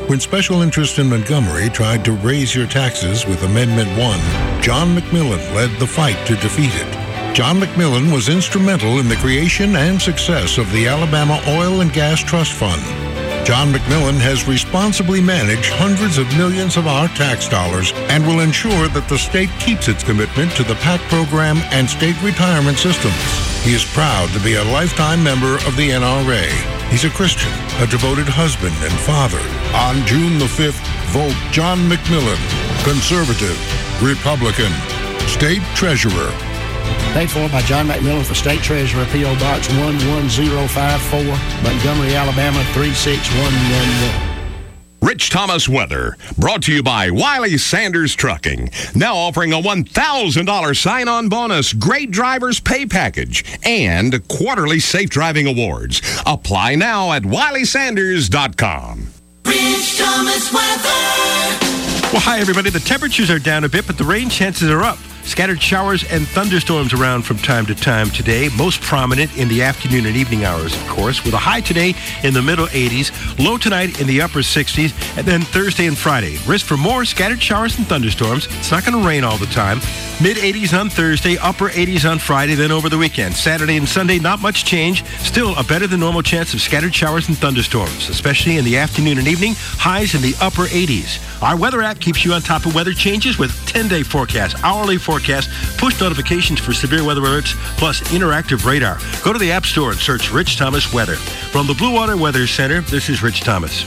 When Special Interest in Montgomery tried to raise your taxes with Amendment one, John McMillan led the fight to defeat it. John McMillan was instrumental in the creation and success of the Alabama Oil and Gas Trust Fund. John McMillan has responsibly managed hundreds of millions of our tax dollars and will ensure that the state keeps its commitment to the PAC program and state retirement systems. He is proud to be a lifetime member of the N R A. He's a Christian, a devoted husband and father. On June the fifth, vote John McMillan, Conservative, Republican, State Treasurer. Paid for by John McMillan for State Treasurer, P O. Box one one zero five four, Montgomery, Alabama three six one one one. Rich Thomas weather, brought to you by Wiley Sanders Trucking. Now offering a one thousand dollars sign-on bonus, great driver's pay package, and quarterly safe driving awards. Apply now at wiley sanders dot com. Rich Thomas weather. Well, hi, everybody. The temperatures are down a bit, but the rain chances are up. Scattered showers and thunderstorms around from time to time today, most prominent in the afternoon and evening hours, of course, with a high today in the middle eighties, low tonight in the upper sixties, and then Thursday and Friday. Risk for more scattered showers and thunderstorms. It's not going to rain all the time. mid eighties on Thursday, upper eighties on Friday, then over the weekend. Saturday and Sunday, not much change. Still a better than normal chance of scattered showers and thunderstorms, especially in the afternoon and evening. Highs in the upper eighties. Our weather app keeps you on top of weather changes with ten-day forecast, hourly forecast, push notifications for severe weather alerts, plus interactive radar. Go to the App Store and search Rich Thomas Weather. From the Blue Water Weather Center, this is Rich Thomas.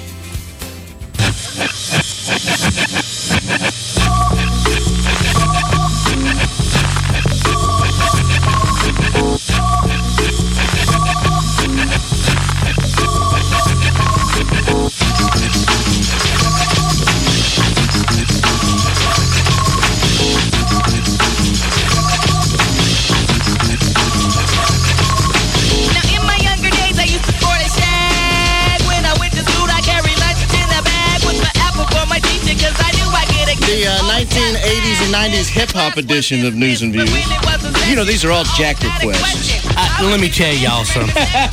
The uh, nineteen eighties and nineties hip-hop edition of News and Views. You know, these are all Jack requests. Uh, let me tell y'all something.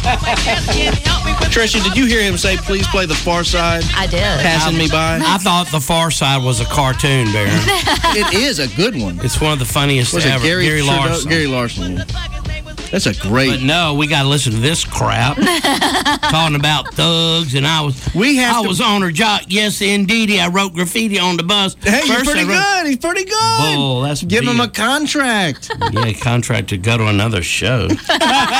Tricia, did you hear him say, please play The Far Side? I did. Passing me by? I thought The Far Side was a cartoon, Baron. It is a good one. It's one of the funniest Was it ever. Gary, Gary Trudeau? Larson. Gary Larson, yeah. That's a great... But no, we got to listen to this crap. Talking about thugs, and I was we have I to... was on her jock. Yes, indeedy. I wrote graffiti on the bus. Hey, you're First pretty I wrote, good. He's pretty good. Bull, that's Give big. him a contract. Yeah, contract to go to another show. Son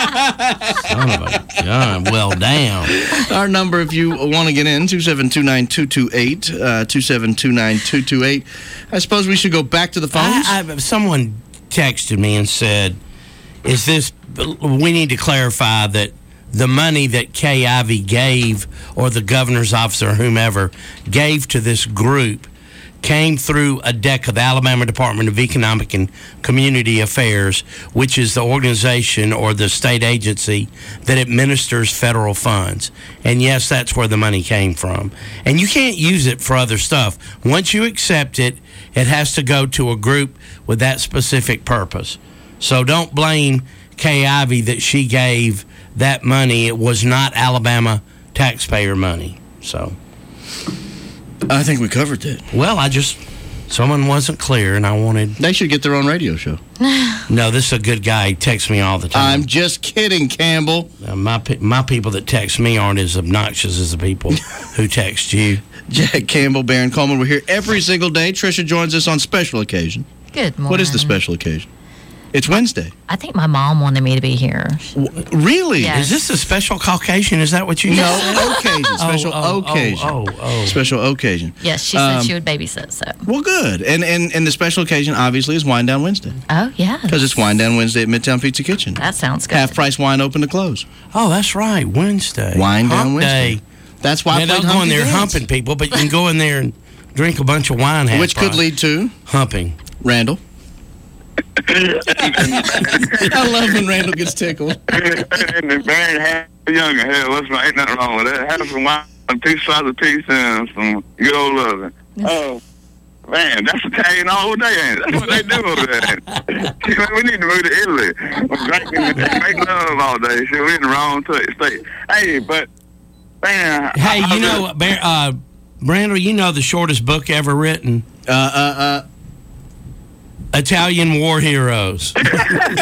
of a gun. Well, damn. Our number, if you want to get in, two seven two nine two two eight, uh, two seven two nine two two eight. I suppose we should go back to the phones. I, I, someone texted me and said, is this... We need to clarify that the money that Kay Ivey gave, or the governor's office or whomever gave to this group, came through a deck of the Alabama Department of Economic and Community Affairs, which is the organization or the state agency that administers federal funds. And yes, that's where the money came from. And you can't use it for other stuff. Once you accept it, it has to go to a group with that specific purpose. So don't blame Kay Ivey that she gave that money. It was not Alabama taxpayer money. So I think we covered that. Well, I just... Someone wasn't clear, and I wanted... They should get their own radio show. No, this is a good guy. He texts me all the time. I'm just kidding, Campbell. Uh, my my people that text me aren't as obnoxious as the people who text you. Jack Campbell, Baron Coleman. We're here every single day. Tricia joins us on special occasion. Good morning. What is the special occasion? It's Wednesday. I think my mom wanted me to be here. Really? Yes. Is this a special Caucasian? Is that what you No, said? occasion. Special oh, oh, occasion. Oh, oh, oh. Special occasion. Yes, she Um, said she would babysit, so. Well, good. And, and and the special occasion, obviously, is Wine Down Wednesday. Oh, yeah. Because it's Wine Down Wednesday at Midtown Pizza Kitchen. That sounds good. Half price wine open to close. Oh, that's right. Wednesday. Wine Down Hump Wednesday. Day. That's why I Man, played don't go in Humpty there Dance. humping people, but you can go in there and drink a bunch of wine. half Which could price. lead to? Humping. Randall. I love when Randall gets tickled. And the Baron half younger. Hell, what's right? Ain't nothing wrong with that. Have some wine, two shots of peace, and some good old loving. Oh, man, that's Italian all day, ain't it? That's what they do over there. We need to move to Italy. We're drinking and make love all day. We're in the wrong t- state. Hey, but, man. Hey, I, you know, Bear, uh, Brandel, you know the shortest book ever written? Uh, uh, uh. Italian War Heroes. Hey,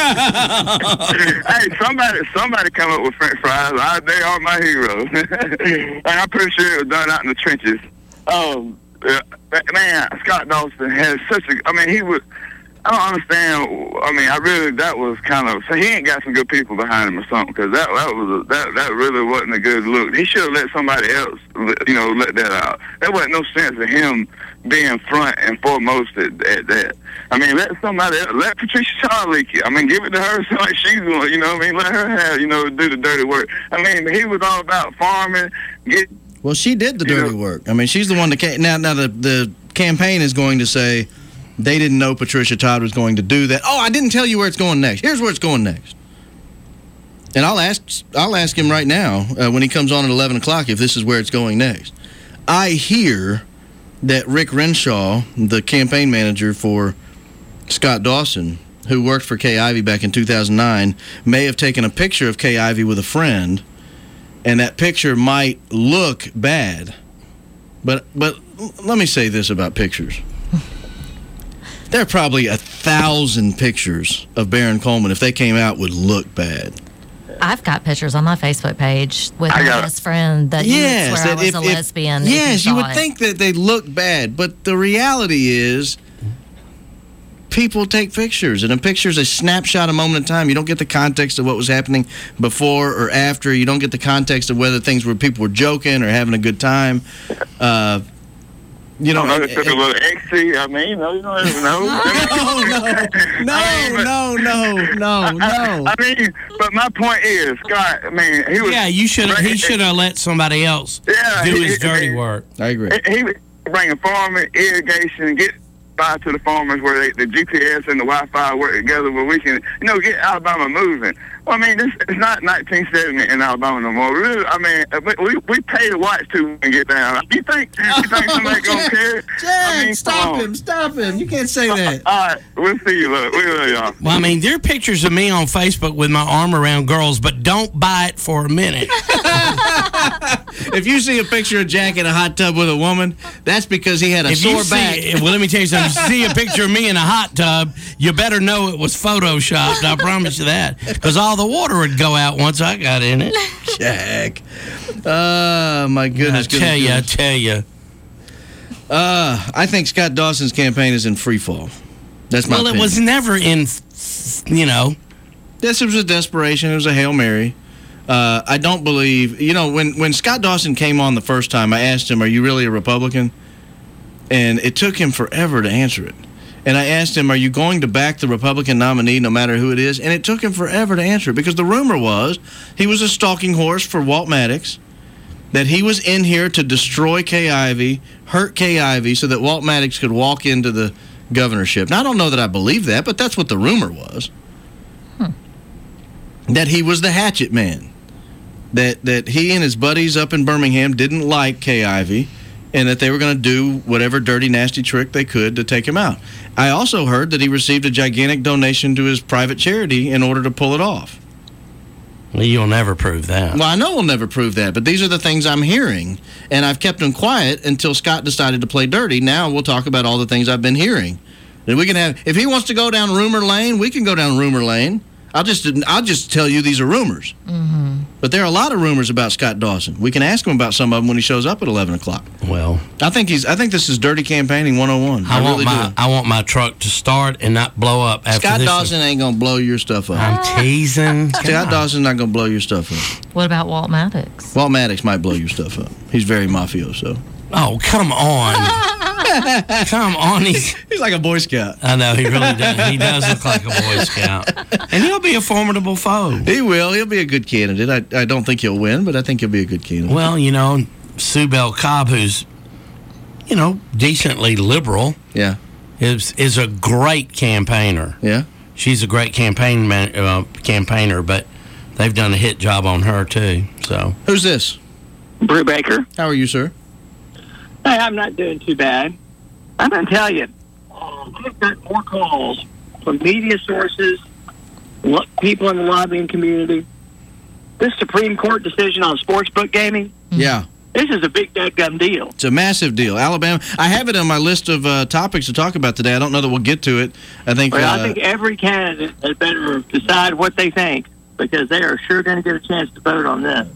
somebody, somebody come up with French fries. I, they are my heroes, and I'm pretty sure it was done out in the trenches. Um, uh, man, Scott Dawson has such a. I mean, he was. I don't understand. I mean, I really that was kind of. So he ain't got some good people behind him or something, because that that was a, that that really wasn't a good look. He should have let somebody else, you know, let that out. There wasn't no sense of him being front and foremost at, at that. I mean, let somebody else, let Patricia Shaw leak it. I mean, give it to her so like she's going, you know what I mean? Let her have, you know, do the dirty work. I mean, he was all about farming, get. Well, she did the dirty know. work. I mean, she's the one that came. Now, now the, the campaign is going to say they didn't know Patricia Todd was going to do that. Oh, I didn't tell you where it's going next. Here's where it's going next. And I'll ask I'll ask him right now uh, when he comes on at eleven o'clock if this is where it's going next. I hear that Rick Renshaw, the campaign manager for Scott Dawson, who worked for Kay Ivey back in two thousand nine, may have taken a picture of Kay Ivey with a friend, and that picture might look bad. But but let me say this about pictures. There are probably a thousand pictures of Baron Coleman, if they came out, would look bad. I've got pictures on my Facebook page with my best friend that yes, you swear I was if, a if, lesbian. Yes, you, you would it. think that they look bad, but the reality is people take pictures, and a picture is a snapshot, a moment in time. You don't get the context of what was happening before or after. You don't get the context of whether things were people were joking or having a good time. Uh, You know, I know, it took a little exy. I mean, you know, you don't even know. no, no, no, I mean, but, no, no, no, no. I, I mean, but my point is, Scott. I mean, he was. Yeah, you should. He should have let somebody else yeah, do he, his he, dirty he, work. I agree. He, he was bringing farming, irrigation, get by to the farmers where they, the G P S and the Wi-Fi work together, where we can, you know, get Alabama moving. Well, I mean, this it's not nineteen seventy in Alabama no more. Really, I mean, we we pay to watch too and get down. You think you think somebody gonna care? Jack, I mean, stop him! Stop him! You can't say that. All right, we'll see you. Look, we love y'all. Well, I mean, there are pictures of me on Facebook with my arm around girls, but don't buy it for a minute. If you see a picture of Jack in a hot tub with a woman, that's because he had a if sore you see, back. Well, let me tell you something. If you see a picture of me in a hot tub, you better know it was photoshopped. I promise you that, because all the water would go out once I got in it. Jack. Oh, my goodness. I tell you, I tell you. Uh, I think Scott Dawson's campaign is in free fall. That's my Well, opinion. it was never in, you know. This was a desperation. It was a Hail Mary. Uh, I don't believe, you know, when, when Scott Dawson came on the first time, I asked him, are you really a Republican? And it took him forever to answer it. And I asked him, are you going to back the Republican nominee no matter who it is? And it took him forever to answer it, because the rumor was he was a stalking horse for Walt Maddox, that he was in here to destroy Kay Ivey, hurt Kay Ivey, so that Walt Maddox could walk into the governorship. Now, I don't know that I believe that, but that's what the rumor was. Hmm. That he was the hatchet man. That, that he and his buddies up in Birmingham didn't like Kay Ivey, and that they were going to do whatever dirty, nasty trick they could to take him out. I also heard that he received a gigantic donation to his private charity in order to pull it off. Well, you'll never prove that. Well, I know we'll never prove that, but these are the things I'm hearing, and I've kept them quiet until Scott decided to play dirty. Now we'll talk about all the things I've been hearing. And we can have, if he wants to go down rumor lane, we can go down rumor lane. I'll just I'll just tell you these are rumors. Mm-hmm. But there are a lot of rumors about Scott Dawson. We can ask him about some of them when he shows up at eleven o'clock. Well, I think he's. I think this is dirty campaigning one oh one. I, I want really my do. I want my truck to start and not blow up after Scott this. Dawson ain't gonna blow your stuff up. I'm teasing. Scott Dawson's not gonna blow your stuff up. What about Walt Maddox? Walt Maddox might blow your stuff up. He's very mafioso. Oh, come on. Come on. He's, he's like a Boy Scout. I know, he really does. He does look like a Boy Scout. And he'll be a formidable foe. He will. He'll be a good candidate. I, I don't think he'll win, but I think he'll be a good candidate. Well, you know, Sue Bell Cobb, who's, you know, decently liberal, yeah, is is a great campaigner. Yeah. She's a great campaign man, uh, campaigner, but they've done a hit job on her, too. So who's this? Brew Baker. How are you, sir? Hey, I'm not doing too bad. I'm going to tell you, uh, I've got more calls from media sources, lo- people in the lobbying community. This Supreme Court decision on sportsbook gaming, yeah, This is a big dead-gum deal. It's a massive deal. Alabama, I have it on my list of uh, topics to talk about today. I don't know that we'll get to it. I think. Well, uh, I think every candidate had better decide what they think, because they are sure going to get a chance to vote on this.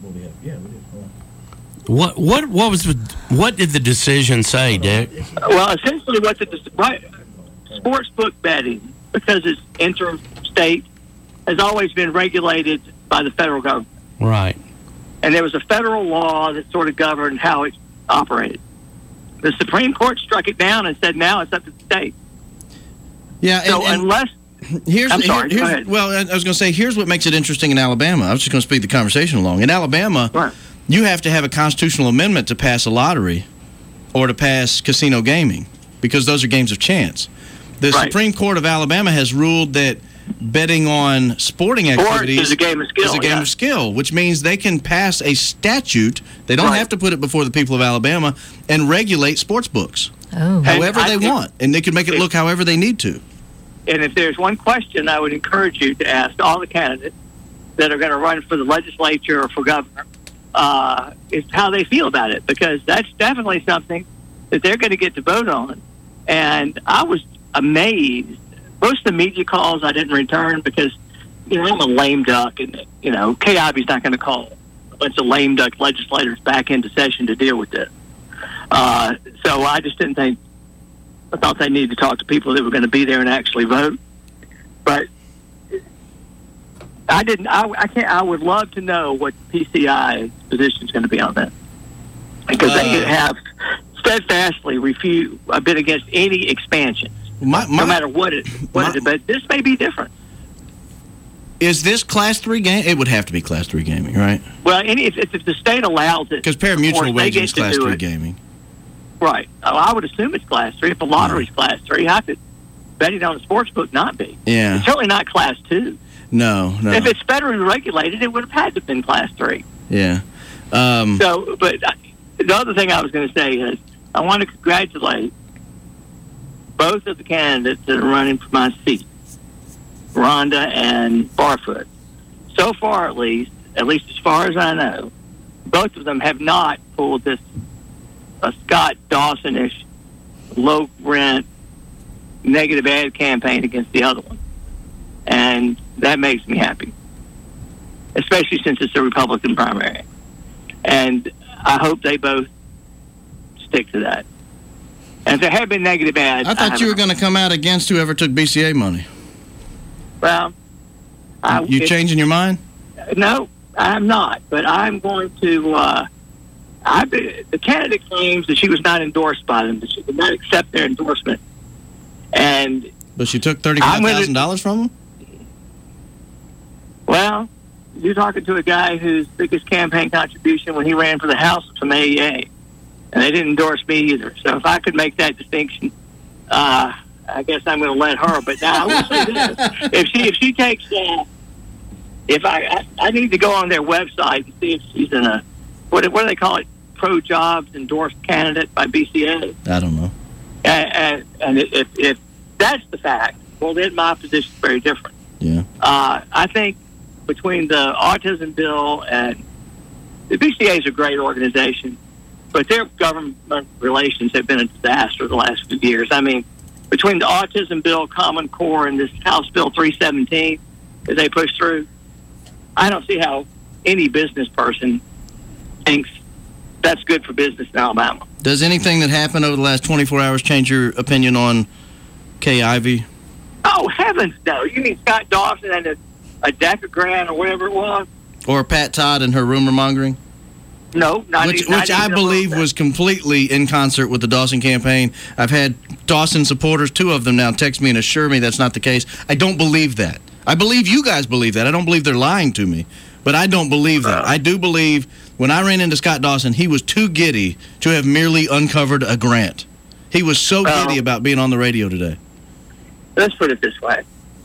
What what what was the, what did the decision say, Dick? Well, essentially, what the right, sports book betting, because it's interstate, has always been regulated by the federal government. Right. And there was a federal law that sort of governed how it operated. The Supreme Court struck it down and said now it's up to the state. Yeah. So and, and unless here's, I'm sorry. Here's, go ahead. Well, I was going to say here's what makes it interesting in Alabama. I was just going to speed the conversation along. In Alabama, right. you have to have a constitutional amendment to pass a lottery or to pass casino gaming, because those are games of chance. The Right. Supreme Court of Alabama has ruled that betting on sporting Sports activities is a game of skill, is a game yeah. of skill, which means they can pass a statute. They don't Right. have to put it before the people of Alabama and regulate sports books Oh. however And I they think- want, and they can make it look however they need to. And if there's one question I would encourage you to ask all the candidates that are going to run for the legislature or for governor, uh, is how they feel about it, because that's definitely something that they're going to get to vote on. And I was amazed. Most of the media calls I didn't return because, you know, I'm a lame duck, and, you know, K I V's not going to call a bunch of lame duck legislators back into session to deal with this. Uh, so I just didn't think, I thought they needed to talk to people that were going to be there and actually vote. But I didn't, I, I can't, I would love to know what P C I's position is going to be on that. Because Uh, they have steadfastly refused, I've been against any expansions. My, my, no matter what it, what my- it is, but this may be different. Is this Class three game? It would have to be Class three gaming, right? Well, any, if, if the state allows it, Because of course, pari-mutual they wagering get is to Class do three it. gaming. Right. Oh, I would assume it's Class three. If the lottery's Class three, how could betting on a sports book not be? Yeah. It's certainly not Class two. No, no. If it's federally regulated, it would have had to have been Class three. Yeah. Um, So, but I- the other thing I was going to say is I want to congratulate both of the candidates that are running for my seat, Rhonda and Barfoot. So far, at least, at least as far as I know, both of them have not pulled this uh, Scott Dawson-ish low rent negative ad campaign against the other one. And that makes me happy, especially since it's a Republican primary. And I hope they both stick to that. And if there had been negative ads, I thought you were haven't- going to come out against whoever took B C A money. Well, I, You it- changing your mind? No, I'm not. But I'm going to. Uh, I the candidate claims that she was not endorsed by them, that she did not accept their endorsement. And But she took thirty-five thousand dollars from them? well, you're talking to a guy whose biggest campaign contribution when he ran for the House was from A E A, and they didn't endorse me either. So if I could make that distinction, uh, I guess I'm going to let her. But now I will say this: if she if she takes, uh, if I, I I need to go on their website and see if she's in a what what do they call it? Pro Jobs endorsed candidate by B C A. I don't know. And, and, and if if that's the fact, well then my position is very different. Yeah. Uh, I think between the autism bill and the B C A is a great organization, but their government relations have been a disaster the last few years. I mean, between the autism bill, Common Core, and this House Bill three seventeen that they pushed through, I don't see how any business person thinks that's good for business in Alabama. Does anything that happened over the last twenty-four hours change your opinion on Kay Ivey? Oh, heavens no. You mean Scott Dawson and a, a decagram or whatever it was? Or Pat Todd and her rumor mongering? No, not Which, even, not which I even a believe little bit. was completely in concert with the Dawson campaign. I've had Dawson supporters, two of them now, text me and assure me that's not the case. I don't believe that. I believe you guys believe that. I don't believe they're lying to me. But I don't believe that. I do believe when I ran into Scott Dawson, he was too giddy to have merely uncovered a grant. He was so Well, giddy about being on the radio today. Let's put it this way.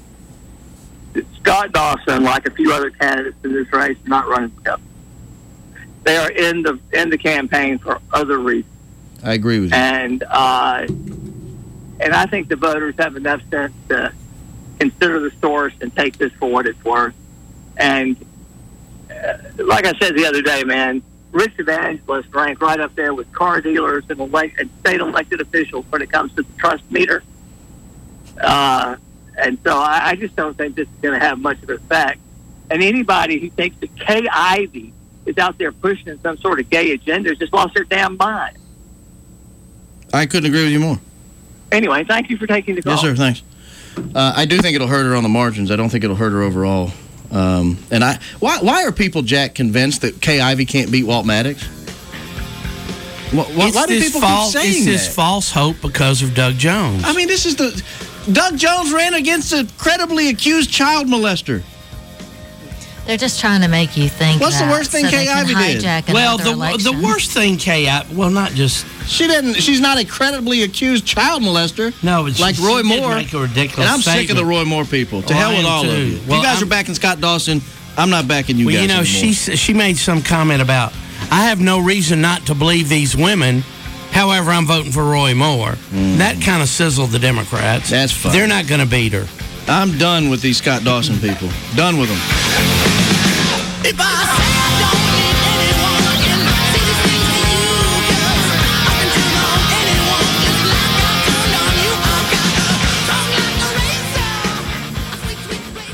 Scott Dawson, like a few other candidates in this race, are not running for governor. They are in the in the campaign for other reasons. I agree with you. And uh, and I think the voters have enough sense to consider the source and take this for what it's worth. And uh, like I said the other day, man, rich evangelists rank right up there with car dealers and, elect, and state elected officials when it comes to the trust meter. Uh, and so I, I just don't think this is going to have much of an effect. And anybody who thinks that Kay Ivey is out there pushing some sort of gay agenda has just lost their damn mind. I couldn't agree with you more. Anyway, thank you for taking the call. Yes, sir. Thanks. Uh, I do think it'll hurt her on the margins. I don't think it'll hurt her overall. Um, and I, why, why are people, Jack, convinced that Kay Ivey can't beat Walt Maddox? Why, why, why do people false, keep saying it's that? this false hope because of Doug Jones. I mean, this is the Doug Jones ran against a credibly accused child molester. They're just trying to make you think. What's the that worst thing so Kay they can Ivey did? hijack Well, another the election. the worst thing Kay Ivey, well, not just she didn't. She's not a credibly accused child molester. No, but like she, Roy she did Moore. make a ridiculous And I'm statement. sick of the Roy Moore people. To Well, hell I with am all too. of you. Well, you guys I'm- are backing Scott Dawson. I'm not backing you well, guys you know, anymore. she she made some comment about, I have no reason not to believe these women. However, I'm voting for Roy Moore. Mm. That kind of sizzled the Democrats. That's fine. They're not going to beat her. I'm done with these Scott Dawson people. Done with them. If I say I don't need anyone, I can say these things to you, 'cause I can turn on anyone just like I turned on you. I've got a tongue like a razor, a sweet, sweet, sweet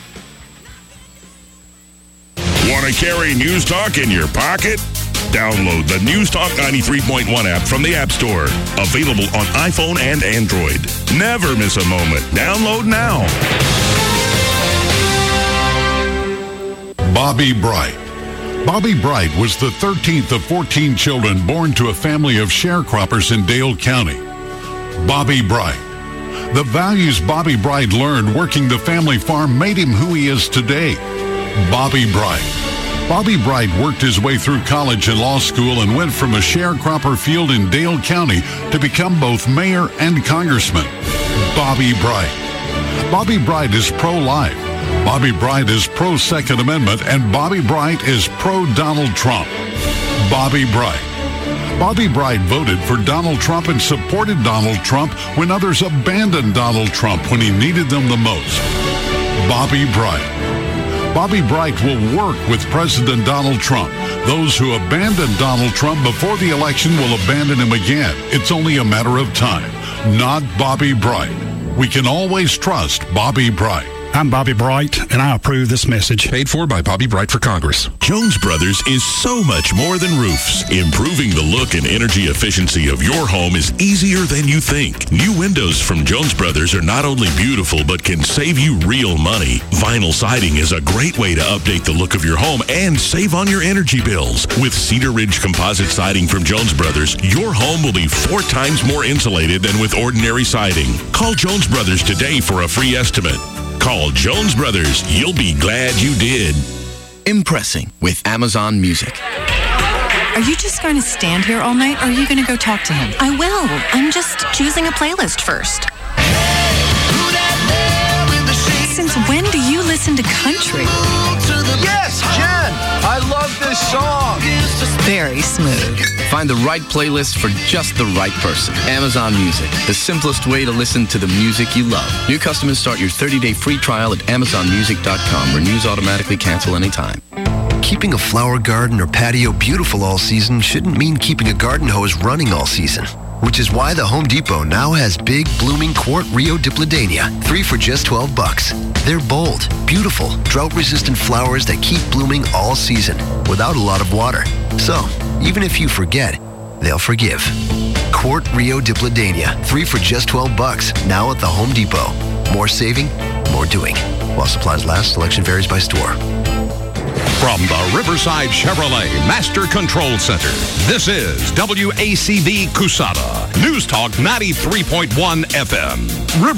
name. Want to carry News Talk in your pocket? Download the News Talk ninety-three point one app from the App Store. Available on iPhone and Android. Never miss a moment. Download now. Bobby Bright. Bobby Bright was the thirteenth of fourteen children born to a family of sharecroppers in Dale County. Bobby Bright. The values Bobby Bright learned working the family farm made him who he is today. Bobby Bright. Bobby Bright worked his way through college and law school and went from a sharecropper field in Dale County to become both mayor and congressman. Bobby Bright. Bobby Bright is pro-life. Bobby Bright is pro-Second Amendment, and Bobby Bright is pro-Donald Trump. Bobby Bright. Bobby Bright voted for Donald Trump and supported Donald Trump when others abandoned Donald Trump when he needed them the most. Bobby Bright. Bobby Bright will work with President Donald Trump. Those who abandoned Donald Trump before the election will abandon him again. It's only a matter of time. Not Bobby Bright. We can always trust Bobby Bright. I'm Bobby Bright, and I approve this message. Paid for by Bobby Bright for Congress. Jones Brothers is so much more than roofs. Improving the look and energy efficiency of your home is easier than you think. New windows from Jones Brothers are not only beautiful, but can save you real money. Vinyl siding is a great way to update the look of your home and save on your energy bills. With Cedar Ridge composite siding from Jones Brothers, your home will be four times more insulated than with ordinary siding. Call Jones Brothers today for a free estimate. Call Jones Brothers. You'll be glad you did. Impressing with Amazon Music. Are you just going to stand here all night, or are you going to go talk to him? I will. I'm just choosing a playlist first. Since when do you listen to country? Yes, Jen! I love this song. Very smooth. Find the right playlist for just the right person. Amazon Music, the simplest way to listen to the music you love. New customers start your thirty-day free trial at amazon music dot com. Renews automatically cancel anytime. Keeping a flower garden or patio beautiful all season shouldn't mean keeping a garden hose running all season. Which is why the Home Depot now has big, blooming quart Rio Dipladenia, three for just twelve bucks. They're bold, beautiful, drought-resistant flowers that keep blooming all season without a lot of water. So, even if you forget, they'll forgive. Quart Rio Dipladenia, three for just twelve bucks, now at the Home Depot. More saving, more doing. While supplies last, selection varies by store. From the Riverside Chevrolet Master Control Center, this is W A C V Cusada, News Talk ninety-three point one F M. River